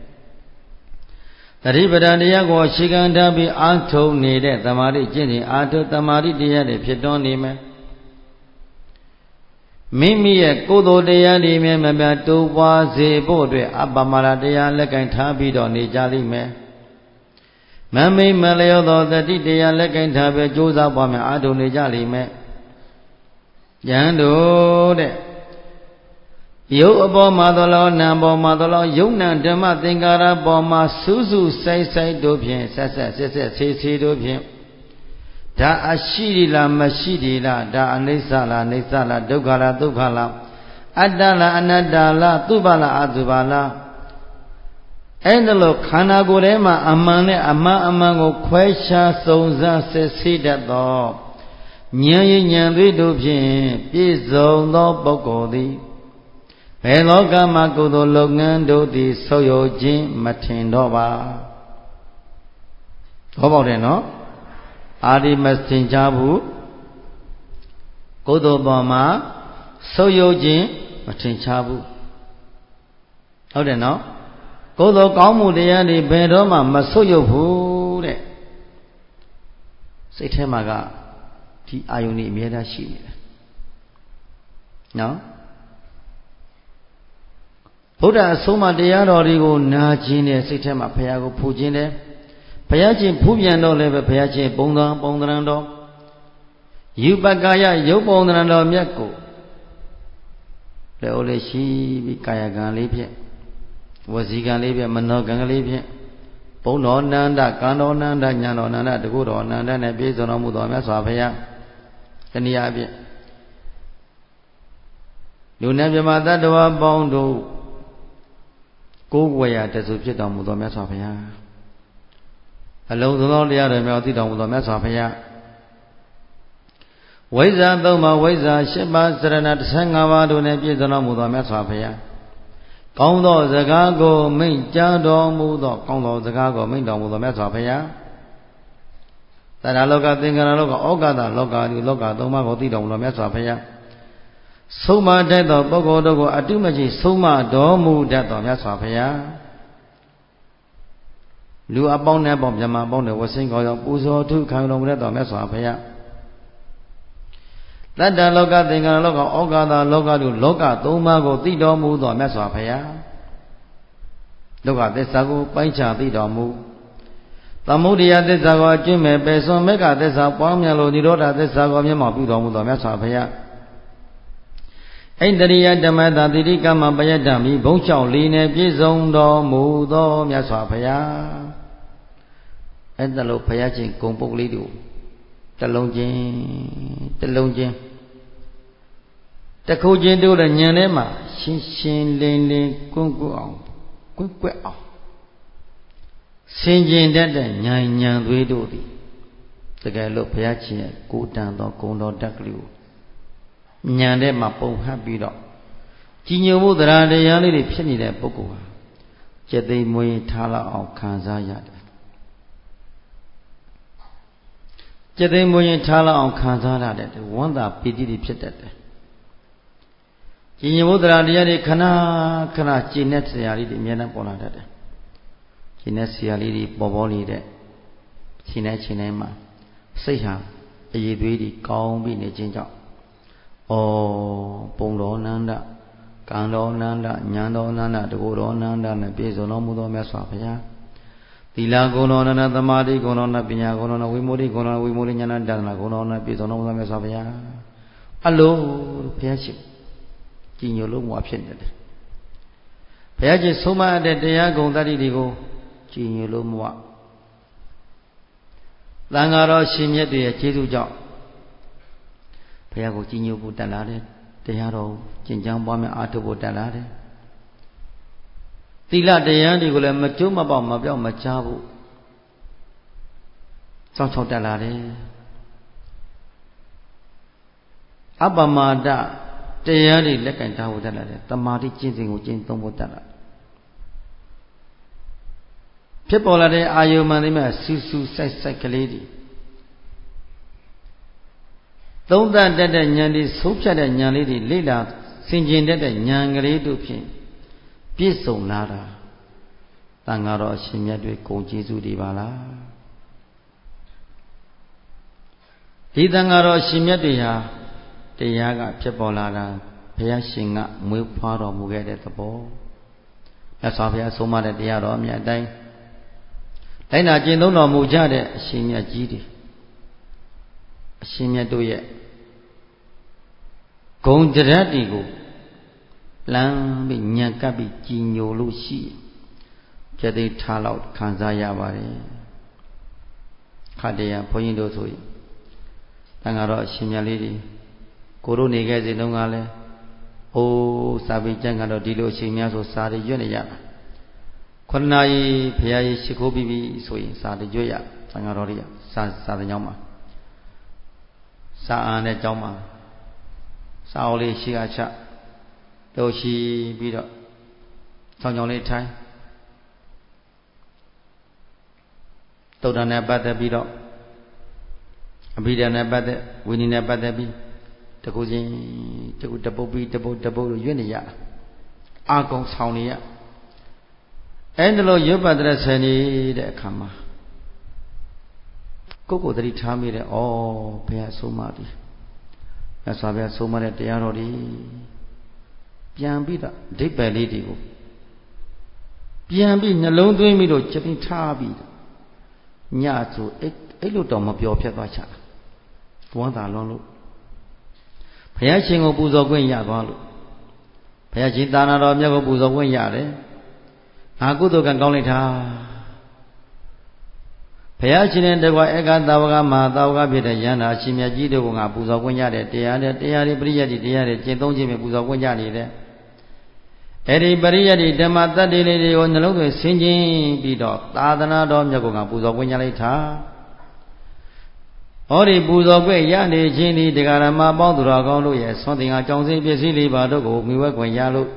Speaker 1: တတိပဒံတရားကိုရှေခံထားပြီးအာထုံနေတဲ့သမာဓိကျင့်ရင်အာထုသမာဓိတရားတွေဖြစ်တော်နေမယ်မိမိရဲ့ကိုယ်တော်တရားတွေမြဲမပြတိုးပွားစေဖို့အတွက်အပ္ပမရာတရားလက်ကင်ထားပြီးတော့နေကြလိမ့်မယ်မမိတ်မလျောသောတတိတရားလက်ကင်ထားပြီးကြိုးစားပွားများအားထုတ်နေကြလိမ့်မယ်ယံတို့တဲ့ယုတ်အပေါ်မှာသောလောနာပေါ်မှာသောလောယုံနာဓမ္မသင်္ကာရပေါ်မှာစူးစူးဆိုင်ဆိုင်တို့ဖြင့်ဆက်ဆက်ဆက်ဆက်ဆေးဆေးတို့ဖြင့်ဒါအရှိဒီလားမရှိဒီလားဒါအနိစ္စလားအနိစ္စလားဒုက္ခလားဒုက္ခလားအတ္တလားအနတ္တလားသူပလားအတုပလားအဲ့ဒါလို့ခန္ဓာကိုယ်ထဲမှာအမှန်နဲ့အမှန်အမှန်ကိုခွဲခြားစုံစမ်းစစ်ဆေးတတ်သောဉာဏ်ရည်ဉာဏ်သွေးတို့ဖြင့်ပြည့်စုံသောပုဂ္ဂိုလ်သည်ဘယ်လောကမှာကုသိုလ်လုပ်ငန်းတို့သည်ဆုပ်ယုပ်ခြင်းမထင်တော့ပါဟောပေါက်တယ်နော်အာဒီမစင်ချဘူးကုသိုလ်ပေါ်မှာဆုပ်ယုပ်ခြင်းမထင်ရှားဘူးဟုတ်တယ်နော်ကုသိုလ်ကောင်းမှုတရားတွေဘယ်တော့မှမဆုပ်ယုပ်ဘူးတဲ့စိတ်ထဲမှာကဒီအာယုန်ကြီးအမြဲတမ်းရှိနေတယ်နော်ဘုရားအဆုံးအမတရားတော်တွေကိုနာကျင်တဲ့စိတ်ထဲမှာဘုရားကိုဖူခြင်းတယ်ဘုရားရှင်ဖူးပြန်တော့လည်းပဲဘုရားရှင်ပုံသံပုံသဏ္ဍာန်တော်ယူပကာယရုပ်ပုံသဏ္ဍာန်တော်မြတ်ကိုလည်းအိုလေးရှိပြီးကာယကံလေးဖြင့်ဝစီကံလေးဖြင့်မနောကံလေးဖြင့်ဘုံတော်နန္ဒကံတော်နန္ဒညာတော်နန္ဒတကုတော်နန္ဒနဲ့ပြည့်စုံတော်မူတော်မြတ်စွာဘုရားတနည်းအားဖြင့်လူနဲ့မြမတ္တဝါပေါင်းတို့ကိုယ်ဝေယတဆူဖြစ်တော်မူတော်မြတ်စွာဘုရားအလုံးစုံသောတရားတော်များသိတော်မူတော်မြတ်စွာဘုရားဝိဇ္ဇာသုံးပါးဝိဇ္ဇာရှစ်ပါးစရဏတစ်ဆယ်ငါးပါးတို့နဲ့ပြည့်စုံတော်မူတော်မြတ်စွာဘုရားကောင်းသောစကားကိုမိန့်ကြားတော်မူသောကောင်းသောစကားကိုမိန့်တော်မူတော်မြတ်စွာဘုရားသရလောကသင်္ခါရလောကဩဃတလောကဒီလောကသုံးပါးကိုသိတော်မူတော်မြတ်စွာဘုရားဆုံးမတတ်သောပုဂ္ဂိုလ်တို့ကိုအတုမရှိဆုံးမတော်မူတတ်တော်မြတ်စွာဘုရားလူအပေါင်းနဲ့ပေါ့မြမပေါင်းနဲ့ဝဆင်းကောင်းရောက်ပူဇော်ထုခံတော်မူတတ်တော်မြတ်စွာဘုရားတတ္တလောကသင်္ခါရလောကဩဃတလောကတို့လောကသုံးပါးကိုသိတော်မူတော်မြတ်စွာဘုရားလောကသစ္စာကိုပိုင်းခြားသိတော်မူသမုဒိယသစ္စာကိုအကျင့်မဲ့ပယ်စွန်မေဃသစ္စာပွားများလို့និရောဓသစ္စာကိုမျက်မှောက်ပြုတော်မူတော်မြတ်စွာဘုရားအိန္ဒရိယဓမ္မတာတိတိကမ္မပယတ္တမိဘုံလျှောက်လေးနဲ့ပြည့်စုံတော်မူသောမြတ်စွာဘုရားအဲ့ဒါလို့ဘုရားရှင်ဂုံပုတ်ကလေးတို့တလုံးချင်းတလုံးချင်းတခုချင်းတို့လည်းညံထဲမှာရှင်းရှင်းလင်းလင်းကွန်းကွန်းအောင်ကွက်ကွက်အောင်ဆင်ကျင်တတ်တဲ့ဉာဏ်ဉာဏ်သွေးတို့သည်တကယ်လို့ဘုရားရှင်ရဲ့ကိုယ်တန်သောဂုဏ်တော်တက်ကလေးကိုဉာဏ်ထဲမှာပုံဟပ်ပြီးတော့ကြီးညိုမှုတရားတရားလေးတွေဖြစ်နေတဲ့ပုဂ္ဂိုလ်ဟာကျက်သိမ်းမွေးထားလောက်အောင်ခံစားရတယ်ကျက်သိမ်းမွေးထားလောက်အောင်ခံစားရတဲ့ဝမ်းသာပီတိတွေဖြစ်တတ်တယ်ကြီးညိုမှုတရားတရားတွေခဏခဏကျင့်တဲ့ဆရာလေးတွေအများနဲ့ပေါ်လာတတ်တယ်ကျင့်တဲ့ဆရာလေးတွေပေါ်ပေါ်နေတဲ့ချိန်တိုင်းချိန်တိုင်းမှာစိတ်ဟာအည်သွေးတွေကောင်းပြီးနေခြင်းကြောင့်ဩပုံတော်နန္ဒကံတော်နန္ဒညာတော်နန္ဒတကူတော်နန္ဒနဲ့ပြည့်စုံတော်မူသောမြတ်စွာဘုရားသီလဂုဏတော်နန္ဒသမာဓိဂုဏတော်နန္ဒပညာဂုဏတော်နန္ဒဝိမု ക്തി ဂုဏတော်ဝိမု ക്തി ဉာဏတဏ္ဍဂုဏတော်နန္ဒပြည့်စုံတော်မူသောမြတ်စွာဘုရားအလိုဘုရားရှိကြည်ညိုလို့မွာဖြစ်နေတယ်ဘုရားရှင်ဆုံးမတဲ့တရားဂုဏ်တတ္တိတွေကိုကြည်ညိုလို့မွာသံဃာတော်ရှင်မြတ်တွေရဲ့ကျေးဇူးကြောင့်ဘုရားကိုကြည်ညိုဖို့တက်လာတယ်တရားတော်ကျင့်ကြံပွားများအားထုတ်ဖို့တက်လာတယ်သီလတရားတွေကိုလည်းမကျိုးမပေါက်မပြောက်မချဘူးစောင့်ချောက်တက်လာတယ်အပမဒတရားတွေလက်ကင်ထားဖို့တက်လာတယ်တမာတိကျင့်စဉ်ကိုကျင့်သုံးဖို့တက်လာဖြစ်ပေါ်လာတဲ့အာယုမှန်သိမဲ့စူးစူးစိုက်စိုက်ကလေးတွေသုံးသပ်တတ်တဲ့ဉာဏ်တွေဆုံးဖြတ်တဲ့ဉာဏ်လေးတွေလေ့လာဆင်ခြင်တတ်တဲ့ဉာဏ်ကလေးတို့ဖြင့်ပြည့်စုံလာတာတန်ဃာတော်အရှင်မြတ်တွေဂုဏ်ကျေးဇူးတွေပါလားဒီတန်ဃာတော်အရှင်မြတ်တွေဟာတရားကဖြစ်ပေါ်လာတာဘုရားရှင်ကမွေးဖွားတော်မူခဲ့တဲ့သဘောမြတ်စွာဘုရားဆုံးမတဲ့တရားတော်အမြတ်တိုင်းလိုက်နာကျင့်သုံးတော်မူကြတဲ့အရှင်မြတ်ကြီးတွေအရှင်မြတ်တို့ရဲ့ဂုံကြရတ်တီကိုလမ်းပြီးညံကပ်ပြီးကြည်ညိုလို့ရှိပြသိထားလောက်ခံစားရပါတယ်ခတ္တရဘုန်းကြီးတို့ဆိုရင်တန်ဃာတော်အရှင်မြတ်လေးတွေကိုတို့နေခဲ့စဉ်တုန်းကလည်းအိုးစာပေကျမ်းကတော့ဒီလိုအရှင်များဆိုစာတွေရွတ်နေရတာခုနှစ်နာရီဘုရားကြီးရှိခိုးပြီးပြီဆိုရင်စာတွေရွတ်ရတန်ဃာတော်တွေကစာစာတဲ့ကြောင်းမှာစာအာနဲ့ကြောင်းမှာစာအုပ်လေးရှိကချတို့ရှိပြီးတော့ဆောင်းကြောင်လေးထိုင်တုတ်တန်နဲ့ပတ်သက်ပြီးတော့အဘိဓမ္မာနဲ့ပတ်သက်ဝိနည်းနဲ့ပတ်သက်ပြီးတခုချင်းတခုတပုတ်ပြီးတပုတ်တပုတ်လို့ရွတ်နေရအာကုံဆောင်နေရအဲ့ဒါလို့ရွတ်ပတ်တဲ့ဆယ်နေတဲ့အခါမှာကိုယ်ကိုယ်တတိထားမိတယ်ဩဘုရားဆုံးမပြီမြတ်စွာဘုရားဆုံးမတဲ့တရားတော်တွေပြန်ပြီးတော့အဓိပ္ပာယ်လေးတွေကိုပြန်ပြီးနှလုံးသွင်းပြီးတော့ချက်ပြီးထားပြီးညဆိုအဲ့အဲ့လိုတော့မပြောဖြတ်သွားချတာဝမ်းသာလွန်လို့ဘုရားရှင်ကိုပူဇော်ခွင့်ရသွားလို့ဘုရားရှင်သာနာတော်မြတ်ကိုပူဇော်ခွင့်ရတယ်ငါကုသိုလ်ကံကောင်းလိုက်တာဘုရားရှင်နဲ့တကွာဧကသာဝကမဟာသာဝကဖြစ်တဲ့ယန္တာရှင်မြတ်ကြီးတို့ကငါပူဇော်ခွင့်ရတဲ့တရားနဲ့တရားတွေပရိယတ်တွေတရားတွေကျင့်သုံးခြင်းပဲပူဇော်ခွင့်ရနေတဲ့အဲ့ဒီပရိယတ်တွေဓမ္မတတ္တိလေးတွေကိုနှလုံးသွင်းဆင်ခြင်ပြီးတော့သာသနာတော်မြတ်ကိုငါပူဇော်ခွင့်ရလိုက်တာဟောဒီပူဇော်ခွင့်ရနေခြင်းဒီတရားဓမ္မပေါင်းသူတော်ကောင်းတို့ရဲ့ဆွမ်းသင်္ဃာကြောင့်စိပစ္စည်းလေးပါတို့ကိုမိဝဲခွင့်ရလို့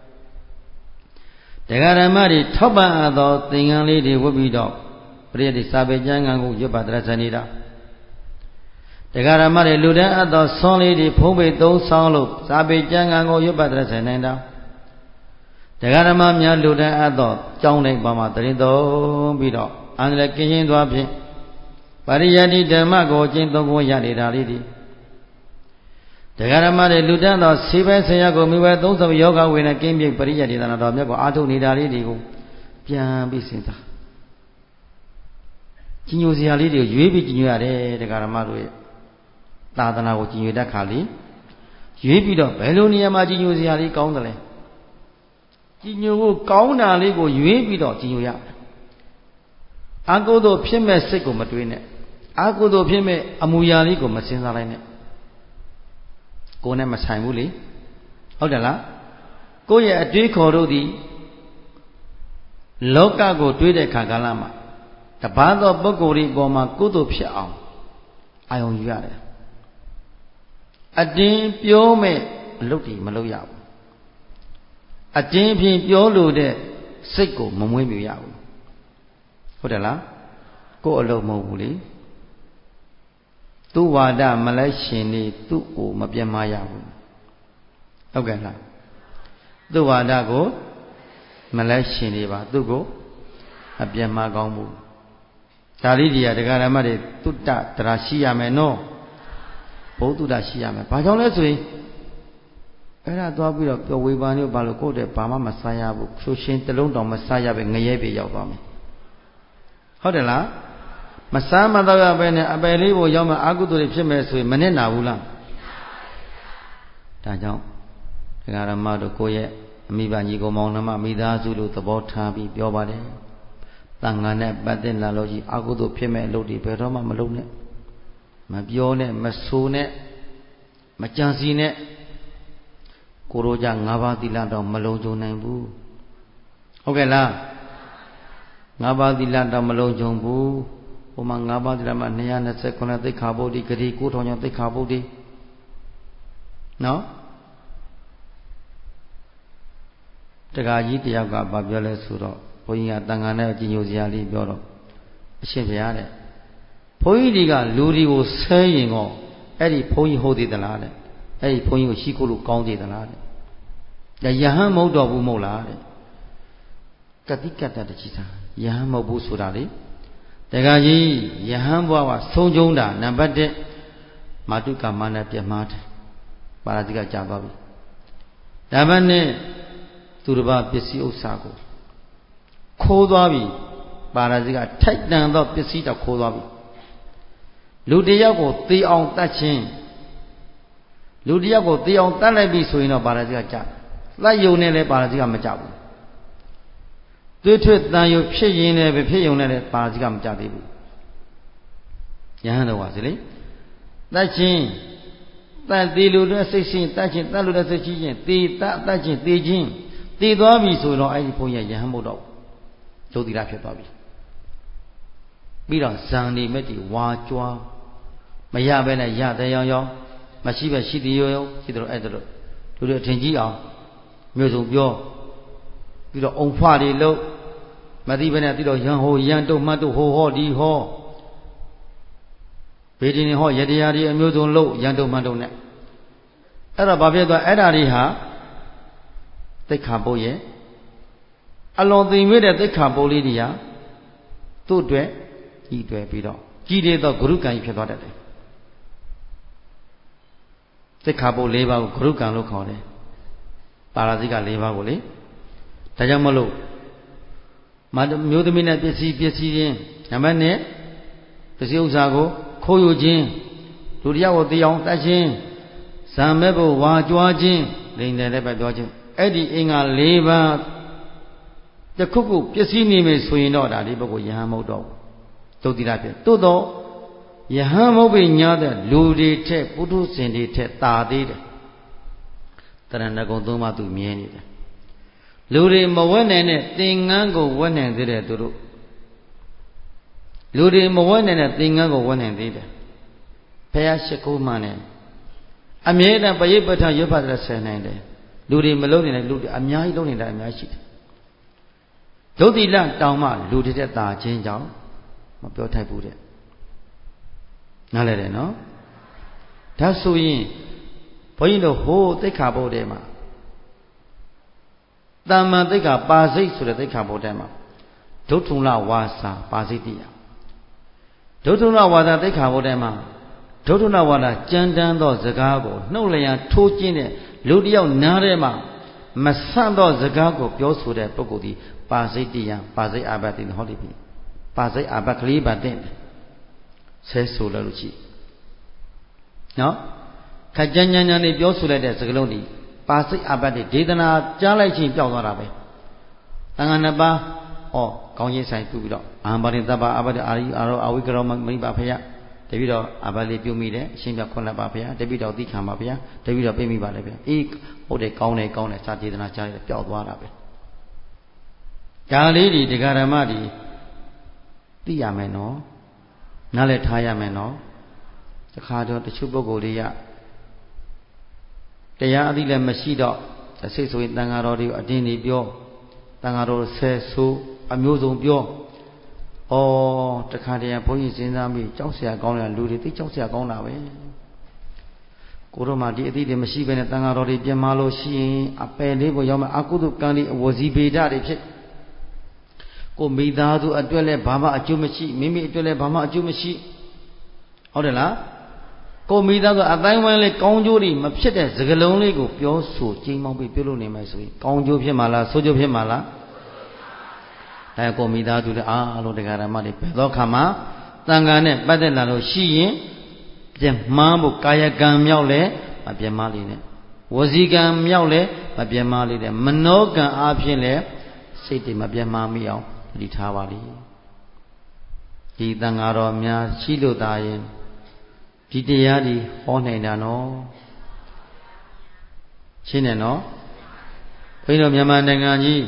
Speaker 1: တရားဓမ္မတွေထောက်ပံ့အပ်သောသင်္ကန်းလေးတွေဝတ်ပြီးတော့ပရိယတ်စာပေကျမ်းဂန်ကိုရွတ်ပါတရဇနေတာတရားဓမ္မတွေလူတန်းအပ်သောဆွမ်းလေးတွေဖုံးပေသုံးဆောင်လို့စာပေကျမ်းဂန်ကိုရွတ်ပါတရဇနေတာတရားဓမ္မများလူတန်းအပ်သောကြောင်းတိုင်းပါမှာတရင်သုံးပြီးတော့အန္တရာယ်ကင်းရှင်းသွားဖြင့်ပရိယတ်ဓမ္မကိုကျင့်သုံးဖို့ရနေတာလေးဒီတရားဓမ္မတွေလူတန်းသောဆေးပဲဆရာကိုမိဘသုံးဆောင်ယောဂဝေနဲ့ကင်းပြပရိယတ်ဒေသနာတော်မြတ်ကိုအာထုတ်နေတာလေးတွေကိုပြန်ပြီးစဉ်းစားကြီးညိုစရာလေးတွေကိုရွေးပြီးကြီးညိုရတယ်တရားဓမ္မတို့ရဲ့သာသနာကိုကြီးညိုတတ်ခါလေးရွေးပြီးတော့ဘယ်လိုနေရာမှာကြီးညိုစရာလေးကောင်းတယ်လဲကြီးညိုဖို့ကောင်းတာလေးကိုရွေးပြီးတော့ကြီးညိုရအာကုသို့ဖြစ်မဲ့စိတ်ကိုမတွေးနဲ့အာကုသို့ဖြစ်မဲ့အမူအရာလေးကိုမစဉ်းစားလိုက်နဲ့ကိုယ်နဲ့မဆိုင်ဘူးလေဟုတ်တယ်လားကိုယ့်ရဲ့အတွေးခေါ်တို့သည်လောကကိုတွေးတဲ့ခါကာလမှာတပါးသောပုဂ္ဂိုလ်ဒီပေါ်မှာကုသိုလ်ဖြစ်အောင်အာရုံယူရတယ်အတင်းပြောမဲ့အလုပ်တွေမလုပ်ရဘူးအတင်းဖြင့်ပြောလို့တဲ့စိတ်ကိုမမွေးမြူရဘူးဟုတ်တယ်လားကိုယ်အလုပ်မဟုတ်ဘူးလေသူဝါဒမလိုက်ရှင်နေသူ့ကိုမပြတ်မရဘူးဟုတ်ကဲ့လားသူဝါဒကိုမလိုက်ရှင်နေပါသူ့ကိုအပြတ်မကောင်းဘူးဒါလေးတွေကဒကာရမတွေတုတ္တတရာရှိရမယ်နော်ဘုဒ္ဓတာရှိရမယ်ဘာကြောင့်လဲဆိုရင်အဲ့ဒါသွားပြီးတော့ပျော်ဝေပါနေဘာလို့ကိုယ့်တဲ့ဘာမှမစားရဘူးဆိုရှင်တလုံးတောင်မစားရပဲငရဲပြေရောက်သွားမယ်ဟုတ်တယ်လားမစားမတော့ရပဲနဲ့အပယ်လေးကိုရောက်မှအာကုသိုလ်တွေဖြစ်မယ်ဆိုရင်မနဲ့နာဘူးလားဒါကြောင့်ဒကာရမတို့ကိုယ့်ရဲ့အမိဘညီကောင်မောင်နှမမိသားစုလို့သဘောထားပြီးပြောပါတယ်တန်ခါနဲ့ပတ်သက်လာလို့ကြီးအာကုသိုလ်ဖြစ်မဲ့အလုပ်တွေဘယ်တော့မှမလုပ်နဲ့မပြောနဲ့မဆိုနဲ့မကြံစီနဲ့ကိုရိုကြ၅ပါးသီလတော့မလုံးကြုံနိုင်ဘူးဟုတ်ကဲ့လား၅ပါးသီလတော့မလုံးကြုံဘူးဟိုမှာ၅ပါးသီလမှာ၂၂၉သိက္ခာပုဒ်ဒီဂတိ၉ထောင်ကျော်သိက္ခာပုဒ်ဒီနော်တက္ကကြီးတယောက်ကဘာပြောလဲဆိုတော့ဘုန်းကြီးကတန်ခါနဲ့ကြည်ညိုစရာလေးပြောတော့အရှင်ဘုရားတဲ့ဘုန်းကြီးတွေကလူတွေကိုဆဲရင်ကောအဲ့ဒီဘုန်းကြီးဟုတ်သေးသလားတဲ့အဲ့ဒီဘုန်းကြီးကိုရှိခိုးလို့ကောင်းသေးသလားတဲ့ဒါယဟန်မဟုတ်တော့ဘူးမဟုတ်လားတဲ့ကတိကတ္တတကြီးစားယဟန်မဟုတ်ဘူးဆိုတာလေတက္ကကြီးယဟန်ဘဝကဆုံးကျုံးတာနံပါတ်၁မာတုကာမနဲ့ပြတ်မှားတယ်ပါရဇိကကြာသွားပြီဒါမှနဲ့သူတစ်ပါးပစ္စည်းဥစ္စာကိုခိုးသွားပြီပါရဇိကထိုက်တန်သောပစ္စည်းတော့ခိုးသွားပြီလူတယောက်ကိုသေအောင်တတ်ခြင်းလူတယောက်ကိုသေအောင်တတ်လိုက်ပြီဆိုရင်တော့ပါရဇိကကြာသတ်ယုံနဲ့လည်းပါရဇိကမကြဘူးသွေးထွက်တန်ယုံဖြစ်ရင်လည်းပဲဖြစ်ယုံနဲ့လည်းပါရဇိကမကြသေးဘူးယဟန်တော်ပါစေလေတတ်ခြင်းတတ်သေးလူတွေစိတ်ရှင်တတ်ခြင်းတတ်လူတွေစိတ်ရှိခြင်းသေတတ်တတ်ခြင်းသေခြင်းသေသွားပြီဆိုတော့အဲ့ဒီဘုန်းကြီးယဟန်မို့တော့ဒုတိယဖြစ်သွားပြီပြီးတော့ဇံနေမဲ့ဒီဝါကြွားမရပဲနဲ့ရတဲ့ရောင်ရောင်မရှိပဲရှိသေးရောရောရှိတယ်အဲ့ဒါတို့လူတွေအထင်ကြီးအောင်မျိုးစုံပြောပြီးတော့အုံဖွားတွေလို့မသိပဲနဲ့ပြီးတော့ရန်ဟိုရန်တုတ်မှတ်တုတ်ဟိုဟောဒီဟောဘေဒီနေဟောရတရားတွေအမျိုးစုံလို့ရန်တုတ်မှတ်တုတ်နဲ့အဲ့တော့ဘာဖြစ်သွားအဲ့ဒါတွေဟာသိက္ခာပုဒ်ရဲ့အလွန်သိမ်မြင့်တဲ့သိက္ခာပုဒ်လေးတွေဟာသူ့အတွက်ကြီးတွယ်ပြီးတော့ကြီးတဲ့သောဂရုကံကြီးဖြစ်သွားတတ်တယ်သိက္ခာပုဒ်၄ပါးကိုဂရုကံလို့ခေါ်တယ်ပါရဇိက၄ပါးကိုလေဒါကြောင့်မလို့မမျိုးသမီးနဲ့ပစ္စည်းပစ္စည်းချင်းနံပါတ်နဲ့ပစ္စည်းဥစ္စာကိုခိုးယူခြင်းလူတယောက်ကိုသိအောင်တတ်ခြင်းဇံမဲ့ဖို့ဝါကြွားခြင်းလိန်တယ်လည်းပဲပြောခြင်းအဲ့ဒီအင်္ဂါ၄ပါးတခုခုပစ္စည်းနေမယ်ဆိုရင်တော့ဒါဒီဘက်ကိုယဟန်မဟုတ်တော့သုတ်တိရဖြစ်သို့တော့ယဟန်မဟုတ်ပြီညာတဲ့လူတွေထက်ပုထုဇဉ်တွေထက်တာသေးတယ်တရဏဂုံသုံးပါးသူမြင်နေတယ်လူတွေမဝတ်နိုင်တဲ့သင်္ကန်းကိုဝတ်နိုင်သေးတယ်သူတို့လူတွေမဝတ်နိုင်တဲ့သင်္ကန်းကိုဝတ်နိုင်သေးတယ်ဘုရားရှိခိုးမှန်တယ်အမြဲတမ်းပရိပ္ပထရွတ်ဖတ်တဲ့ဆယ်နိုင်တယ်လူတွေမလုံးနေတဲ့လူတွေအများကြီးလုံးနေတာအများကြီးရှိတယ်ဒုတိလတောင်မှလူတွေတဲ့တာချင်းကြောင့်မပြောထိုက်ဘူးတဲ့နားလဲတယ်နော်ဒါဆိုရင်ဘုန်းကြီးတို့ဟိုးသိက္ခာပုဒ်ထဲမှာတမ္မာသိက္ခာပါစိတ်ဆိုတဲ့သိက္ခာပုဒ်ထဲမှာဒုထုလဝါစာပါစိတ်တိယဒုထုလဝါစာသိက္ခာပုဒ်ထဲမှာဒုထုလဝါဒကြမ်းတမ်းသောစကားကိုနှုတ်လျံထိုးကျင်းတဲ့လူတယောက်နားထဲမှာမဆန့်သောစကားကိုပြောဆိုတဲ့ပုဂ္ဂိုလ်ဒီပါစိတ်တိယပါစိတ်အာဘတ်တင်ဟောဒီပြီပါစိတ်အာဘတ်ကလေးပါတဲ့ဆဲဆိုလို့ရှိနော်ခက်ကြမ်းကြမ်းနေပြောဆိုလိုက်တဲ့စကားလုံးဒီပါစိတ်အပတ်တွေဒေသနာကြားလိုက်ချင်းပျောက်သွားတာပဲတန်ခါနှစ်ပါးဩကောင်းကြီးဆိုင်ပြုပြီးတော့အာမရိတ္တပါအဘဒအာရိအာရောအဝိကရောမိပါဖယတပိတော့အဘလေးပြုမိတယ်အရှင်ပြခွန်လက်ပါဖယတပိတော့သိခံပါဖယတပိတော့ပြမိပါလေဗျအေးဟုတ်တယ်ကောင်းတယ်ကောင်းတယ်စာဒေသနာကြားလိုက်ပျောက်သွားတာပဲဒါလေးဒီဒကာဓမ္မဒီသိရမယ်နော်နားလည်ထားရမယ်နော်တခါတော့တချို့ပုဂ္ဂိုလ်တွေကတရားအသိလည်းမရှိတော့စိတ်ဆိုရင်တန်ဃာတော်တွေအတင်းနေပြောတန်ဃာတော်ဆဲဆိုးအမျိုးစုံပြောဩတခါတည်းဘုန်းကြီးစဉ်းစားပြီးကြောက်เสียကောင်းတဲ့လူတွေသိကြောက်เสียကောင်းတာပဲကိုတို့မှဒီအသိတွေမရှိဘဲနဲ့တန်ဃာတော်တွေပြင်မာလို့ရှိရင်အပယ်လေးကိုရောက်မှအကုသိုလ်ကံတွေအဝစီပေဒတွေဖြစ်ကိုမိသားစုအတွက်လည်းဘာမှအကျိုးမရှိမိမိအတွက်လည်းဘာမှအကျိုးမရှိဟုတ်တယ်လားကိုမိသားစုအတိုင်းဝိုင်းလေးကောင်းကျိုးတွေမဖြစ်တဲ့စကားလုံးလေးကိုပြောဆိုကြိမ်းမောင်းပြီးပြုလုပ်နေမယ်ဆိုရင်ကောင်းကျိုးဖြစ်မှာလားဆိုးကျိုးဖြစ်မှာလားအဲကိုမိသားစုတွေအားလုံးတရားဓမ္မတွေပဲသောခါမှာတန်ခါနဲ့ပတ်သက်လာလို့ရှိရင်ပြန်မှန်းဖို့ကာယကံမြောက်လဲမပြန်မလေးနဲ့ဝစီကံမြောက်လဲမပြန်မလေးနဲ့မနောကံအားဖြင့်လဲစိတ်တွေမပြန်မမိအောင်ဒီထားပါလိဒီတန်ဃာတော်များရှိလို့သာရင်ဒီတရားဒီဟောနိုင်တာနော်ရှင်းတယ်နော်ဘုန်းကြီးတို့မြန်မာနိုင်ငံကြီး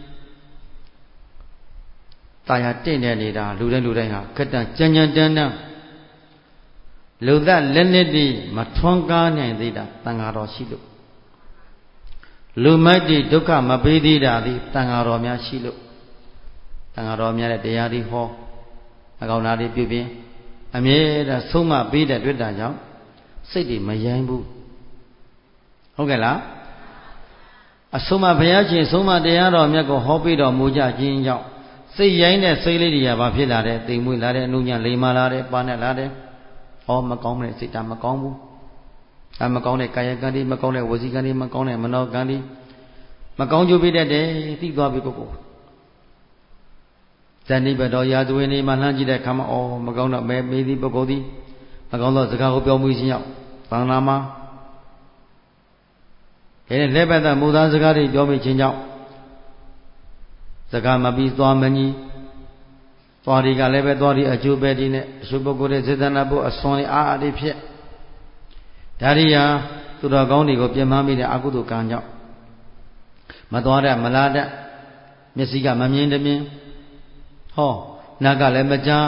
Speaker 1: တာယာတင့်နေနေတာလူတိုင်းလူတိုင်းဟာခက်တန်ကြမ်းကြမ်းတန်းတန်းလူသက်လက်နက်တွေမထွန်းကားနိုင်သေးတာတန်ဃာတော်ရှိလို့လူမိုက်တွေဒုက္ခမပေးသေးတာဒီတန်ဃာတော်များရှိလို့တန်ဃာတော်များတဲ့တရားတွေဟောအကောင်သားတွေပြုပြင်အမြဲတမ်းဆုံးမပေးတဲ့တွေ့တာကြောင့်စိတ်တွေမယိုင်းဘူးဟုတ်ကဲ့လားအဆုံးမဘုရားရှင်ဆုံးမတရားတော်မြတ်ကိုဟောပြီးတော်မူကြခြင်းကြောင့်စိတ်ရိုင်းတဲ့စိတ်လေးတွေကဘာဖြစ်လာတယ်တိမ်မွေ့လာတယ်အနုညံ့လိမ္မာလာတယ်ပါနဲ့လာတယ်ဟောမကောင်းတဲ့စိတ်ဓာတ်မကောင်းဘူးဒါမကောင်းတဲ့ကာယကံတွေမကောင်းတဲ့ဝစီကံတွေမကောင်းတဲ့မနောကံတွေမကောင်းကျိုးပေးတတ်တယ်သိသွားပြီပုဂ္ဂိုလ်ဇဏိဘတော်ရာဇဝင်တွေမှလှမ်းကြည့်တဲ့အခါမှာအော်မကောင်းတော့မဲမေးသည်ပုဂ္ဂိုလ်သည်မကောင်းသောစကားကိုပြောမှုခြင်းရောက်ဘာနာမှာဒီလက်ပတ်သက်မူသားစကားတွေပြောမိခြင်းကြောင့်စကားမပြီးသွားမကြီးသွားဒီကလည်းပဲသွားဒီအကျိုးပဲဒီနဲ့အရှုပုဂ္ဂိုလ်ရဲ့စေတနာဖို့အစွန်အားအလေးဖြစ်ဒါရိယာသူတော်ကောင်းတွေကိုပြင်မမိတဲ့အကုသိုလ်ကံကြောင့်မသွားတတ်မလာတတ်မျက်စိကမမြင်တမြင်ဟောနာကလည်းမကြား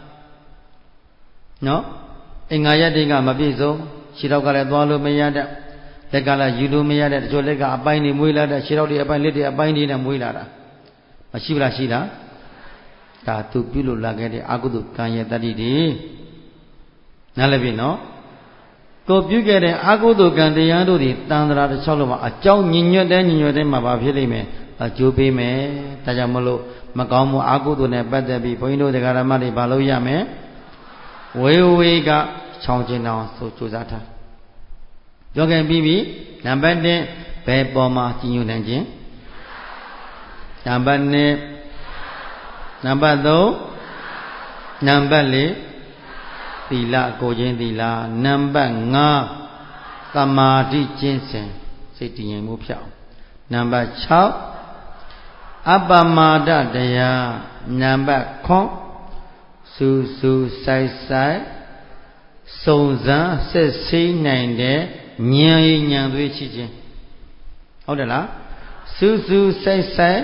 Speaker 1: နော်အင်္ဂါရတိကမပြည့်စုံခြေထောက်ကလည်းသွားလို့မရတတ်လက်ကလည်းယူလို့မရတဲ့တချို့လက်ကအပိုင်းတွေမွေးလာတဲ့ခြေထောက်တွေအပိုင်းလက်တွေအပိုင်းတွေနဲ့မွေးလာတာမရှိဘူးလားရှိလားဒါသူပြုလို့လာခဲ့တဲ့အကုသိုလ်ကံရဲ့တတ္တိတွေနားလည်ပြီနော်ကိုပြုခဲ့တဲ့အကုသိုလ်ကံတရားတို့တွေတန်ត្រာတစ်ချောင်းလုံးမှာအကြောင်းညင်ညွတ်တဲ့ညင်ညွတ်တဲ့မှာဘာဖြစ်လိမ့်မယ်အကျိုးပေးမယ်ဒါကြောင့်မလို့မကောင်းမှုအကုသိုလ်နဲ့ပတ်သက်ပြီးဘုန်းကြီးတို့တရားဓမ္မတွေဘာလို့ရမယ်ဝေဝေကချောင်းကျင်အောင်ဆိုကြိုးစားထားပြောခဲ့ပြီးပြီနံပါတ်oneဘယ်ပေါ်မှာကြီးညိုနိုင်ခြင်းနံပါတ်twoနံပါတ်threeနံပါတ်fourသီလကိုခြင်းသီလနံပါတ်fiveသမာဓိကျင့်စဉ်စိတ်တည်ငြိမ်မှုဖြစ်အောင်နံပါတ်sixအပ္ပမာဒတရားနံပါတ်sevenစူးစူးဆိုင်ဆိုင်စုံစမ်းစစ်ဆေးနိုင်တဲ့ဉာဏ်ရည်ဉာဏ်သွေးရှိခြင်းဟုတ်တယ်လားစူးစူးဆိုင်ဆိုင်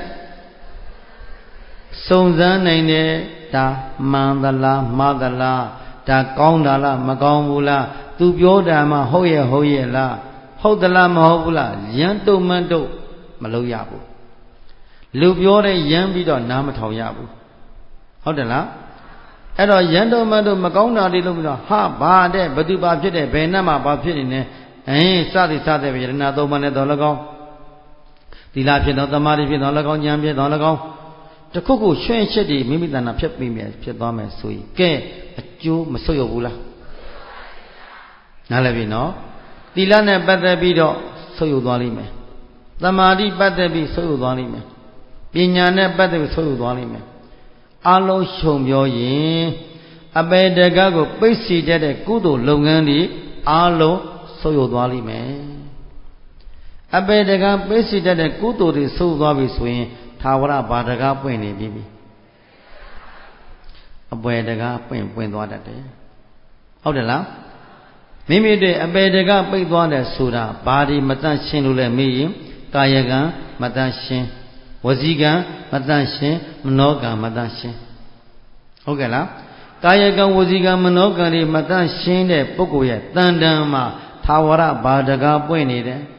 Speaker 1: စုံစမ်းနိုင်တဲ့ဒါမှန်သလားမှားသလားဒါကောင်းတာလားမကောင်းဘူးလားသူပြောတာမှဟုတ်ရဲ့ဟုတ်ရဲ့လားဟုတ်သလားမဟုတ်ဘူးလားရမ်းတုံမန်းတုံမလုပ်ရဘူးလူပြောတဲ့ရမ်းပြီးတော့နားမထောင်ရဘူးဟုတ်တယ်လားအဲ့တော့ရန်တုံမန်တို့မကောင်းတာတွေလုပ်ပြီးတော့ဟာဘာတဲ့ဘသူဘာဖြစ်တယ်ဘယ်နဲ့မှဘာဖြစ်နေလဲအဲစသည်စသည်ပဲယရဏသုံးပါးနဲ့တော်၎င်းသီလဖြစ်တော့သမာဓိဖြစ်တော့၎င်းဉာဏ်ဖြစ်တော့၎င်းတခုခုရွှင်ချက်တွေမိမိတဏ္ဍာဖြစ်ပြီးမြဲဖြစ်သွားမယ်ဆိုရင်ကဲအကျိုးမဆွတ်ရဘူးလားနားလည်ပြီနော်သီလနဲ့ပတ်သက်ပြီးတော့ဆွတ်ရသွားလိမ့်မယ်သမာဓိပတ်သက်ပြီးဆွတ်ရသွားလိမ့်မယ်ပညာနဲ့ပတ်သက်ပြီးဆွတ်ရသွားလိမ့်မယ်အလုံးရှုံပြောရင်အပေတကကိုပိတ်စီတတ်တဲ့ကုသိုလ်လုပ်ငန်းတွေအလုံးဆုပ်ယုတ်သွားလိမ့်မယ်အပေတကားပေးစီတတ်တဲ့ကုသိုလ်တွေဆုပ်သွားပြီဆိုရင်သာဝရဘာတကားပွင့်နေပြီအပေတကားပွင့်ပွင့်သွားတတ်တယ်ဟုတ်တယ်လားမိမိတို့အပေတကားပိတ်သွားတယ်ဆိုတာဘာဒီမတန့်ရှင်းလို့လဲမေးရင်ကာယကံမတန့်ရှင်းဝစီကံမတန့်ရှင်းမနောကံမတန့်ရှင်းဟုတ်ကဲ့လားကာယကံဝစီကံမနောကံတွေမတန့်ရှင်းတဲ့ပုဂ္ဂိုလ်ရဲ့တန်တန်မှာသာဝရဘာတကားပွင့်နေတယ်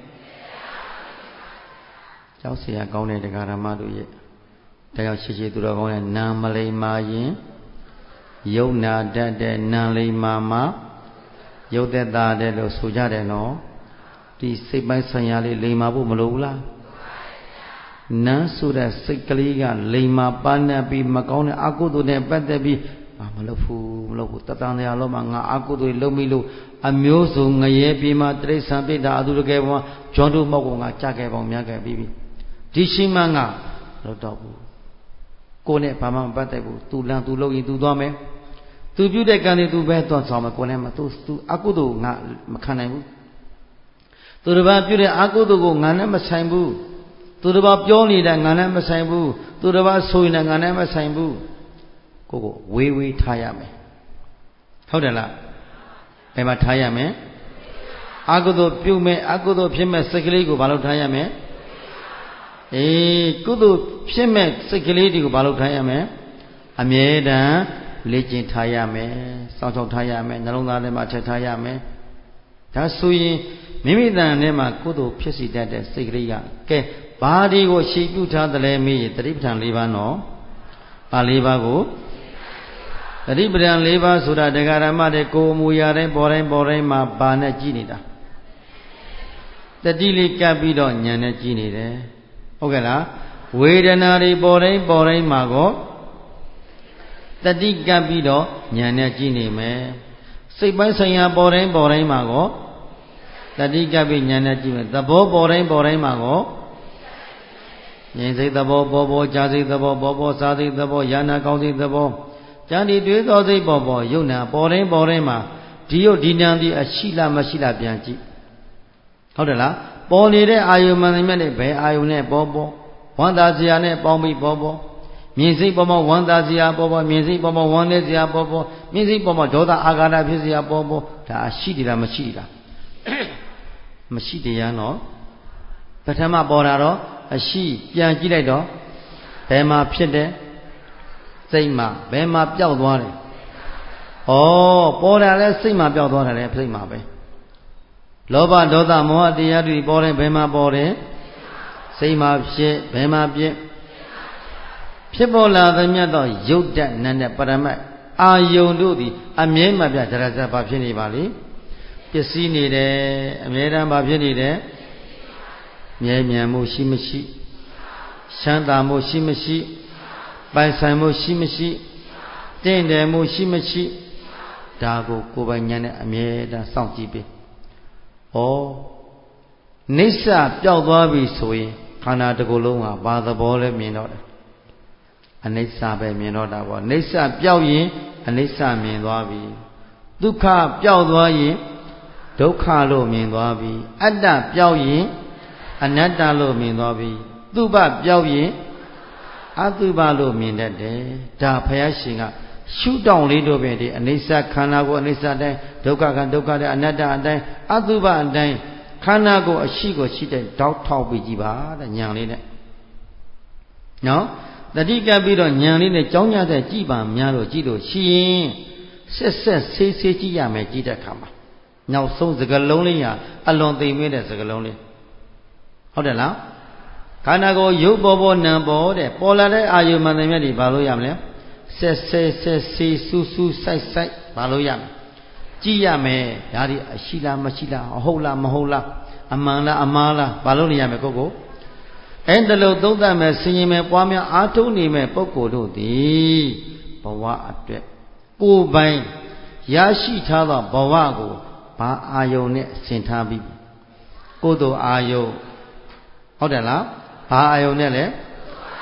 Speaker 1: ကျောက်เสียကောင်းတဲ့တရားဓမ္မတို့ရဲ့တရားရှိရှိသူတော်ကောင်းရဲ့နာမလိမ္မာရင်ယုံနာတတ်တဲ့နာလိမ္မာမှာယုတ်သက်တာတဲ့လို့ဆိုကြတယ်နော်ဒီစိတ်ပိုင်းဆိုင်ရာလေးလိမ္မာဖို့မလိုဘူးလားနန်းဆိုတဲ့စိတ်ကလေးကလိမ္မာပါနေပြီးမကောင်းတဲ့အကုသိုလ်နဲ့ပတ်သက်ပြီးမလုပ်ဘူးမလုပ်ဘူးတတန်တရားလုံးမှာငါအကုသိုလ်လုံးမိလို့အမျိုးစုံငရဲပြေမှာတိရစ္ဆာန်ပိဋ္ဌာအတုတကယ်ပေါ်ဂျွန်တို့မောက်ကောင်ကကြခဲ့ပေါင်းများခဲ့ပြီးပြီဒီရှိမှငါလို့တော့ဘူးကိုယ်နဲ့ဘာမှမပတ်သက်ဘူးသူလန်သူလုပ်ရင်သူသွားမယ်သူပြုတဲ့ကံတွေသူပဲသွားဆောင်မယ်ကိုယ်နဲ့မသူသူအကုသိုလ်ငါမခံနိုင်ဘူးသူတစ်ပါးပြုတဲ့အကုသိုလ်ကိုငါနဲ့မဆိုင်ဘူးသူတစ်ပါးပြောနေတာငါနဲ့မဆိုင်ဘူးသူတစ်ပါးဆိုရင်ငါနဲ့မဆိုင်ဘူးကိုကိုဝေးဝေးထားရမယ်ဟုတ်တယ်လားဘယ်မှာထားရမလဲအကုသိုလ်ပြုမယ်အကုသိုလ်ဖြစ်မဲ့စိတ်ကလေးကိုဘာလို့ထားရမလဲအေးကုသိုလ်ဖြစ်မဲ့စိတ်ကလေးတွေကိုဘာလို့ထားရမလဲအမြဲတမ်းလေ့ကျင့်ထားရမယ်စောင့်ရှောက်ထားရမယ်နှလုံးသားထဲမှာထည့်ထားရမယ်ဒါဆိုရင်မိမိတန်ထဲမှာကုသိုလ်ဖြစ်စီတတ်တဲ့စိတ်ကလေးကကဲဘာဒီကိုရှေ့ပြုထားတယ်လဲမေးရင်တတိပဋ္ဌာန်၄ပါးနော်ပါ၄ပါးကိုတတိပဋ္ဌာန်၄ပါးဆိုတာတရားဓမ္မတွေကိုယ်အမူအရာတိုင်းပေါ်တိုင်းပေါ်တိုင်းမှာဘာနဲ့ကြည့်နေတာတတိလေးကပ်ပြီးတော့ဉာဏ်နဲ့ကြည့်နေတယ်ဟုတ်ကဲ့လားဝေဒနာတွေပေါ်တိုင်းပေါ်တိုင်းမှာကိုတတိကပ်ပြီးတော့ဉာဏ်နဲ့ကြည့်နေမယ်စိတ်ပိုင်းဆိုင်ရာပေါ်တိုင်းပေါ်တိုင်းမှာကိုတတိကပ်ပြီးဉာဏ်နဲ့ကြည့်မယ်သဘောပေါ်တိုင်းပေါ်တိုင်းမှာကိုဉာဏ်စိတ်သဘောပေါ်ပေါ်ကြာစိတ်သဘောပေါ်ပေါ်စာစိတ်သဘောယာနာကောင်းစိတ်သဘောဉာဏ်ဒီတွေးသောစိတ်ပေါ်ပေါ်ယုံနာပေါ်တိုင်းပေါ်တိုင်းမှာဒီယုတ်ဒီနံဒီအရှိလားမရှိလားပြန်ကြည့်ဟုတ်တယ်လားပေါ်နေတဲ့အာယုမှန်တယ်မြတ်နဲ့ဘယ်အာယုနဲ့ပေါ်ပေါ်ဝန္တာစရာနဲ့ပေါင်းပြီးပေါ်ပေါ်မြင်စိတ်ပေါ်မှာဝန္တာစရာပေါ်ပေါ်မြင်စိတ်ပေါ်မှာဝမ်းနေစရာပေါ်ပေါ်မြင်စိတ်ပေါ်မှာဒေါသအာဃာတဖြစ်စရာပေါ်ပေါ်ဒါအရှိတယ်လားမရှိလားမရှိတရားနော်ပထမပေါ်တာတော့အရှိပြန်ကြည့်လိုက်တော့ဘယ်မှာဖြစ်တယ်စိတ်မှာဘယ်မှာပျောက်သွားတယ်ဩပေါ်တာလဲစိတ်မှာပျောက်သွားတယ်လဲစိတ်မှာပဲလောဘဒေါသမောဟတရားတွေပေါ်တယ်ဘယ်မှာပေါ်တယ်စိတ်မှာဖြစ်ဘယ်မှာပြည့်ဖြစ်ပေါ်လာသမျှသောယုတ်တနတ်နဲ့ပရမတ်အာယုန်တို့သည်အမြဲမှပြဒရဇဘာဖြစ်နေပါလေပစ္စည်းနေတယ်အမြဲတမ်းဘာဖြစ်နေတယ်မြဲမြံမှုရှိမရှိချမ်းသာမှုရှိမရှိပိုင်ဆိုင်မှုရှိမရှိတင့်တယ်မှုရှိမရှိဒါကိုကိုယ်ပိုင်ဉာဏ်နဲ့အမြဲတမ်းစောင့်ကြည့်ပြီးဩနိစ္စပျောက်သွားပြီဆိုရင်ခန္ဓာတစ်ခုလုံးဟာဘာသဘောလဲမြင်တော့တယ်အနိစ္စပဲမြင်တော့တာပေါ့နိစ္စပျောက်ရင်အနိစ္စမြင်သွားပြီဒုက္ခပျောက်သွားရင်ဒုက္ခလို့မြင်သွားပြီအတ္တပျောက်ရင်အနတ္တလို့မြင်သွားပြီသုဘပျောက်ရင်အသုဘလို့မြင်တတ်တယ်ဒါဘုရားရှင်ကရှုတောင်းလေးတို့ပဲဒီအနိစ္စခန္ဓာကိုအနိစ္စတိုင်းဒုက္ခကဒုက္ခတဲ့အနတ္တအတိုင်းအသုဘအတိုင်းခန္ဓာကိုအရှိကိုရှိတဲ့တောက်ထောက်ပြီးကြည့်ပါတဲ့ဉာဏ်လေးနဲ့နော်တတိကပ်ပြီးတော့ဉာဏ်လေးနဲ့ကြောင်းကြတဲ့ကြည်ပါများလို့ကြည့်လို့ရှိရင်ဆက်ဆက်ဆေးဆေးကြည့်ရမယ်ကြည့်တဲ့အခါမှာနောက်ဆုံးစကလုံးလေးဟာအလွန်သိမ်မွေးတဲ့စကလုံးလေးဟုတ်တယ်လားခန္ဓာကိုရုပ်ပေါ်ပေါ်နာမ်ပေါ်တဲ့ပေါ်လာတဲ့အာယုမှန်တယ်မြတ်ဒီဘာလို့ရမလဲဆက်ဆက်ဆက်ဆေးစူးစူးစိုက်စိုက်ဘာလို့ရမလဲကြည့်ရမယ်ဒါဒီအရှိလားမရှိလားအဟုတ်လားမဟုတ်လားအမှန်လားအမှားလားဘာလို့နေရမလဲကိုကိုအဲ့ဒါလို့သုံးသပ်မယ်ဆင်ရင်မယ်ပွားများအားထုတ်နေမယ်ပုဂ္ဂိုလ်တို့သည်ဘဝအတွက်ကိုယ်ပိုင်ရရှိထားသောဘဝကိုဘာအာယုန်နဲ့ဆင်ထားပြီးကိုယ်တို့အာယုန်ဟုတ်တယ်လားဘာအာယုန်နဲ့လဲ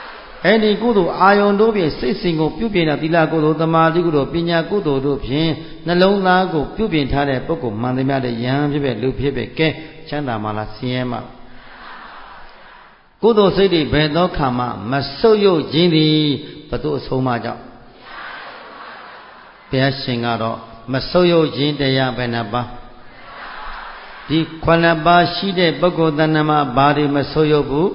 Speaker 1: အဲ့ဒီကုသိုလ်အာယုန်တို့ဖြင့်စိတ်စဉ်ကိုပြုပြင်တဲ့သီလကုသိုလ်သမာဓိကုသိုလ်ပညာကုသိုလ်တို့ဖြင့်နှလုံးသားကိုပြုပြင်ထားတဲ့ပုဂ္ဂိုလ်မှန်သမျှတဲ့ယဟန်ဖြစ်ဖြစ်လူဖြစ်ဖြစ်ကဲချမ်းသာမှလားဆင်းရဲမှကုသိုလ်စိတ်တွေဘယ်သောခါမှမဆုတ်ယုတ်ခြင်းသည်ဘု து အဆုံးမကြောင့်ဘုရားရှင်ကတော့မဆုတ်ယုတ်ခြင်းတရားဘယ်နှပါဒီခုနှစ်ပါးရှိတဲ့ပုဂ္ဂိုလ်တဏ္ဍမှာဘာတွေမဆုတ်ယုတ်ဘူး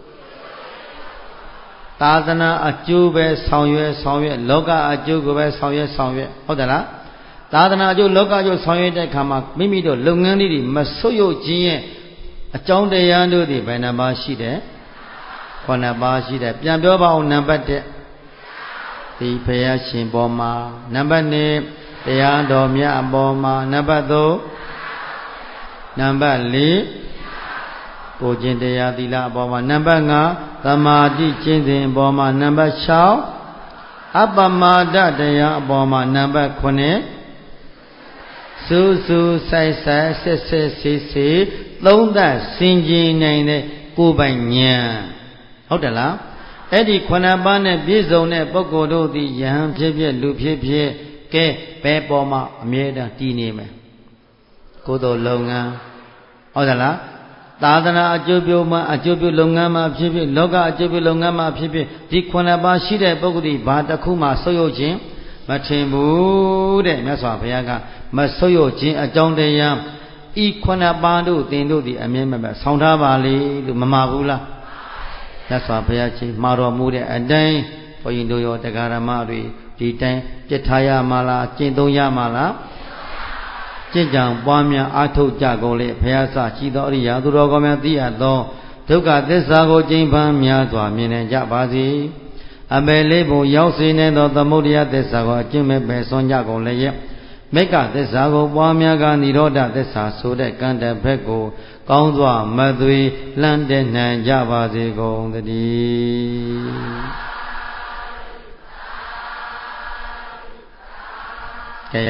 Speaker 1: သာသနာအကျိုးပဲဆောင်ရွက်ဆောင်ရွက်လောကအကျိုးကိုပဲဆောင်ရွက်ဆောင်ရွက်ဟုတ်တယ်လားသာသနာအကျိုးလောကအကျိုးဆောင်ရွက်တဲ့အခါမှာမိမိတို့လုပ်ငန်းလေးတွေမဆုတ်ယုတ်ခြင်းရဲ့အကြောင်းတရားတို့တွေဘယ်နှပါးရှိတယ်ခုနှစ်ပါးရှိတယ်ပြန်ပြောပါဦးနံပါတ်တစ်ဒီဘုရားရှင်ပေါ်မှာနံပါတ်နှစ်တရားတော်မြတ်အပေါ်မှာနံပါတ်သုံးနံပါတ်လေးကိုကျင့်တရားသီလအပေါ်မှာနံပါတ်ငါးသမာဓိကျင့်စဉ်အပေါ်မှာနံပါတ်၆အပမာဒတရားအပေါ်မှာနံပါတ်ခုနှစ်စူးစူးဆိုင်ဆိုင်ဆက်ဆက်ဆေးဆေးသုံးသပ်ဆင်ခြင်နိုင်တဲ့ကိုယ်ပိုင်ဉာဏ်ဟုတ်တယ်လားအဲ့ဒီခုနှစ်ပါးနဲ့ပြည့်စုံတဲ့ပုဂ္ဂိုလ်တို့သည်ယဟန်ဖြစ်ဖြစ်လူဖြစ်ဖြစ်ကဲဘယ်ပေါ်မှာအမြဲတမ်းတည်နေမယ်ကိုယ်တော်လုပ်ငန်းဟုတ်တယ်လားသာသနာအကျိုးပြုမှာအကျိုးပြုလုပ်ငန်းမှာဖြစ်ဖြစ်လောကအကျိုးပြုလုပ်ငန်းမှာဖြစ်ဖြစ်ဒီခုနှစ်ပါးရှိတဲ့ပုဂ္ဂိုလ်ဒီဘာတစ်ခုမှဆုတ်ယုတ်ခြင်းမထင်ဘူးတဲ့မြတ်စွာဘုရားကမဆုတ်ယုတ်ခြင်းအကြောင်းတရားဤခုနှစ်ပါးတို့သင်တို့ဒီအမြဲမဆောင်းထားပါလေလို့မမှာဘူးလားမြတ်စွာဘုရားကြီးမှာတော်မူတဲ့အတိုင်းဘုန်းကြီးတို့ရောတရားဓမ္မတွေဒီတိုင်းပြစ်ထားရမှာလားကျင့်သုံးရမှာလားကျင့်ကြံပွားများအားထုတ်ကြကုန်လေဘုရားစရှိသောအရိယာသူတော်ကောင်းများသိအပ်သောဒုက္ခသစ္စာကိုကျင့်ဖန်များစွာမြင်နိုင်ကြပါစေအပေလေးပုံရောက်စေနေသောသမုဒယသစ္စာကိုအကျင့်မဲ့ပယ်ဆွမ်းကြကုန်လေရဲ့မေကသစ္စာကိုပွားများကនិရောဓသစ္စာဆိုတဲ့ကံတဘက်ကိုကောင်းစွာမသွေလှမ်းတဲ့နိုင်ကြပါစေကုန်သတည်း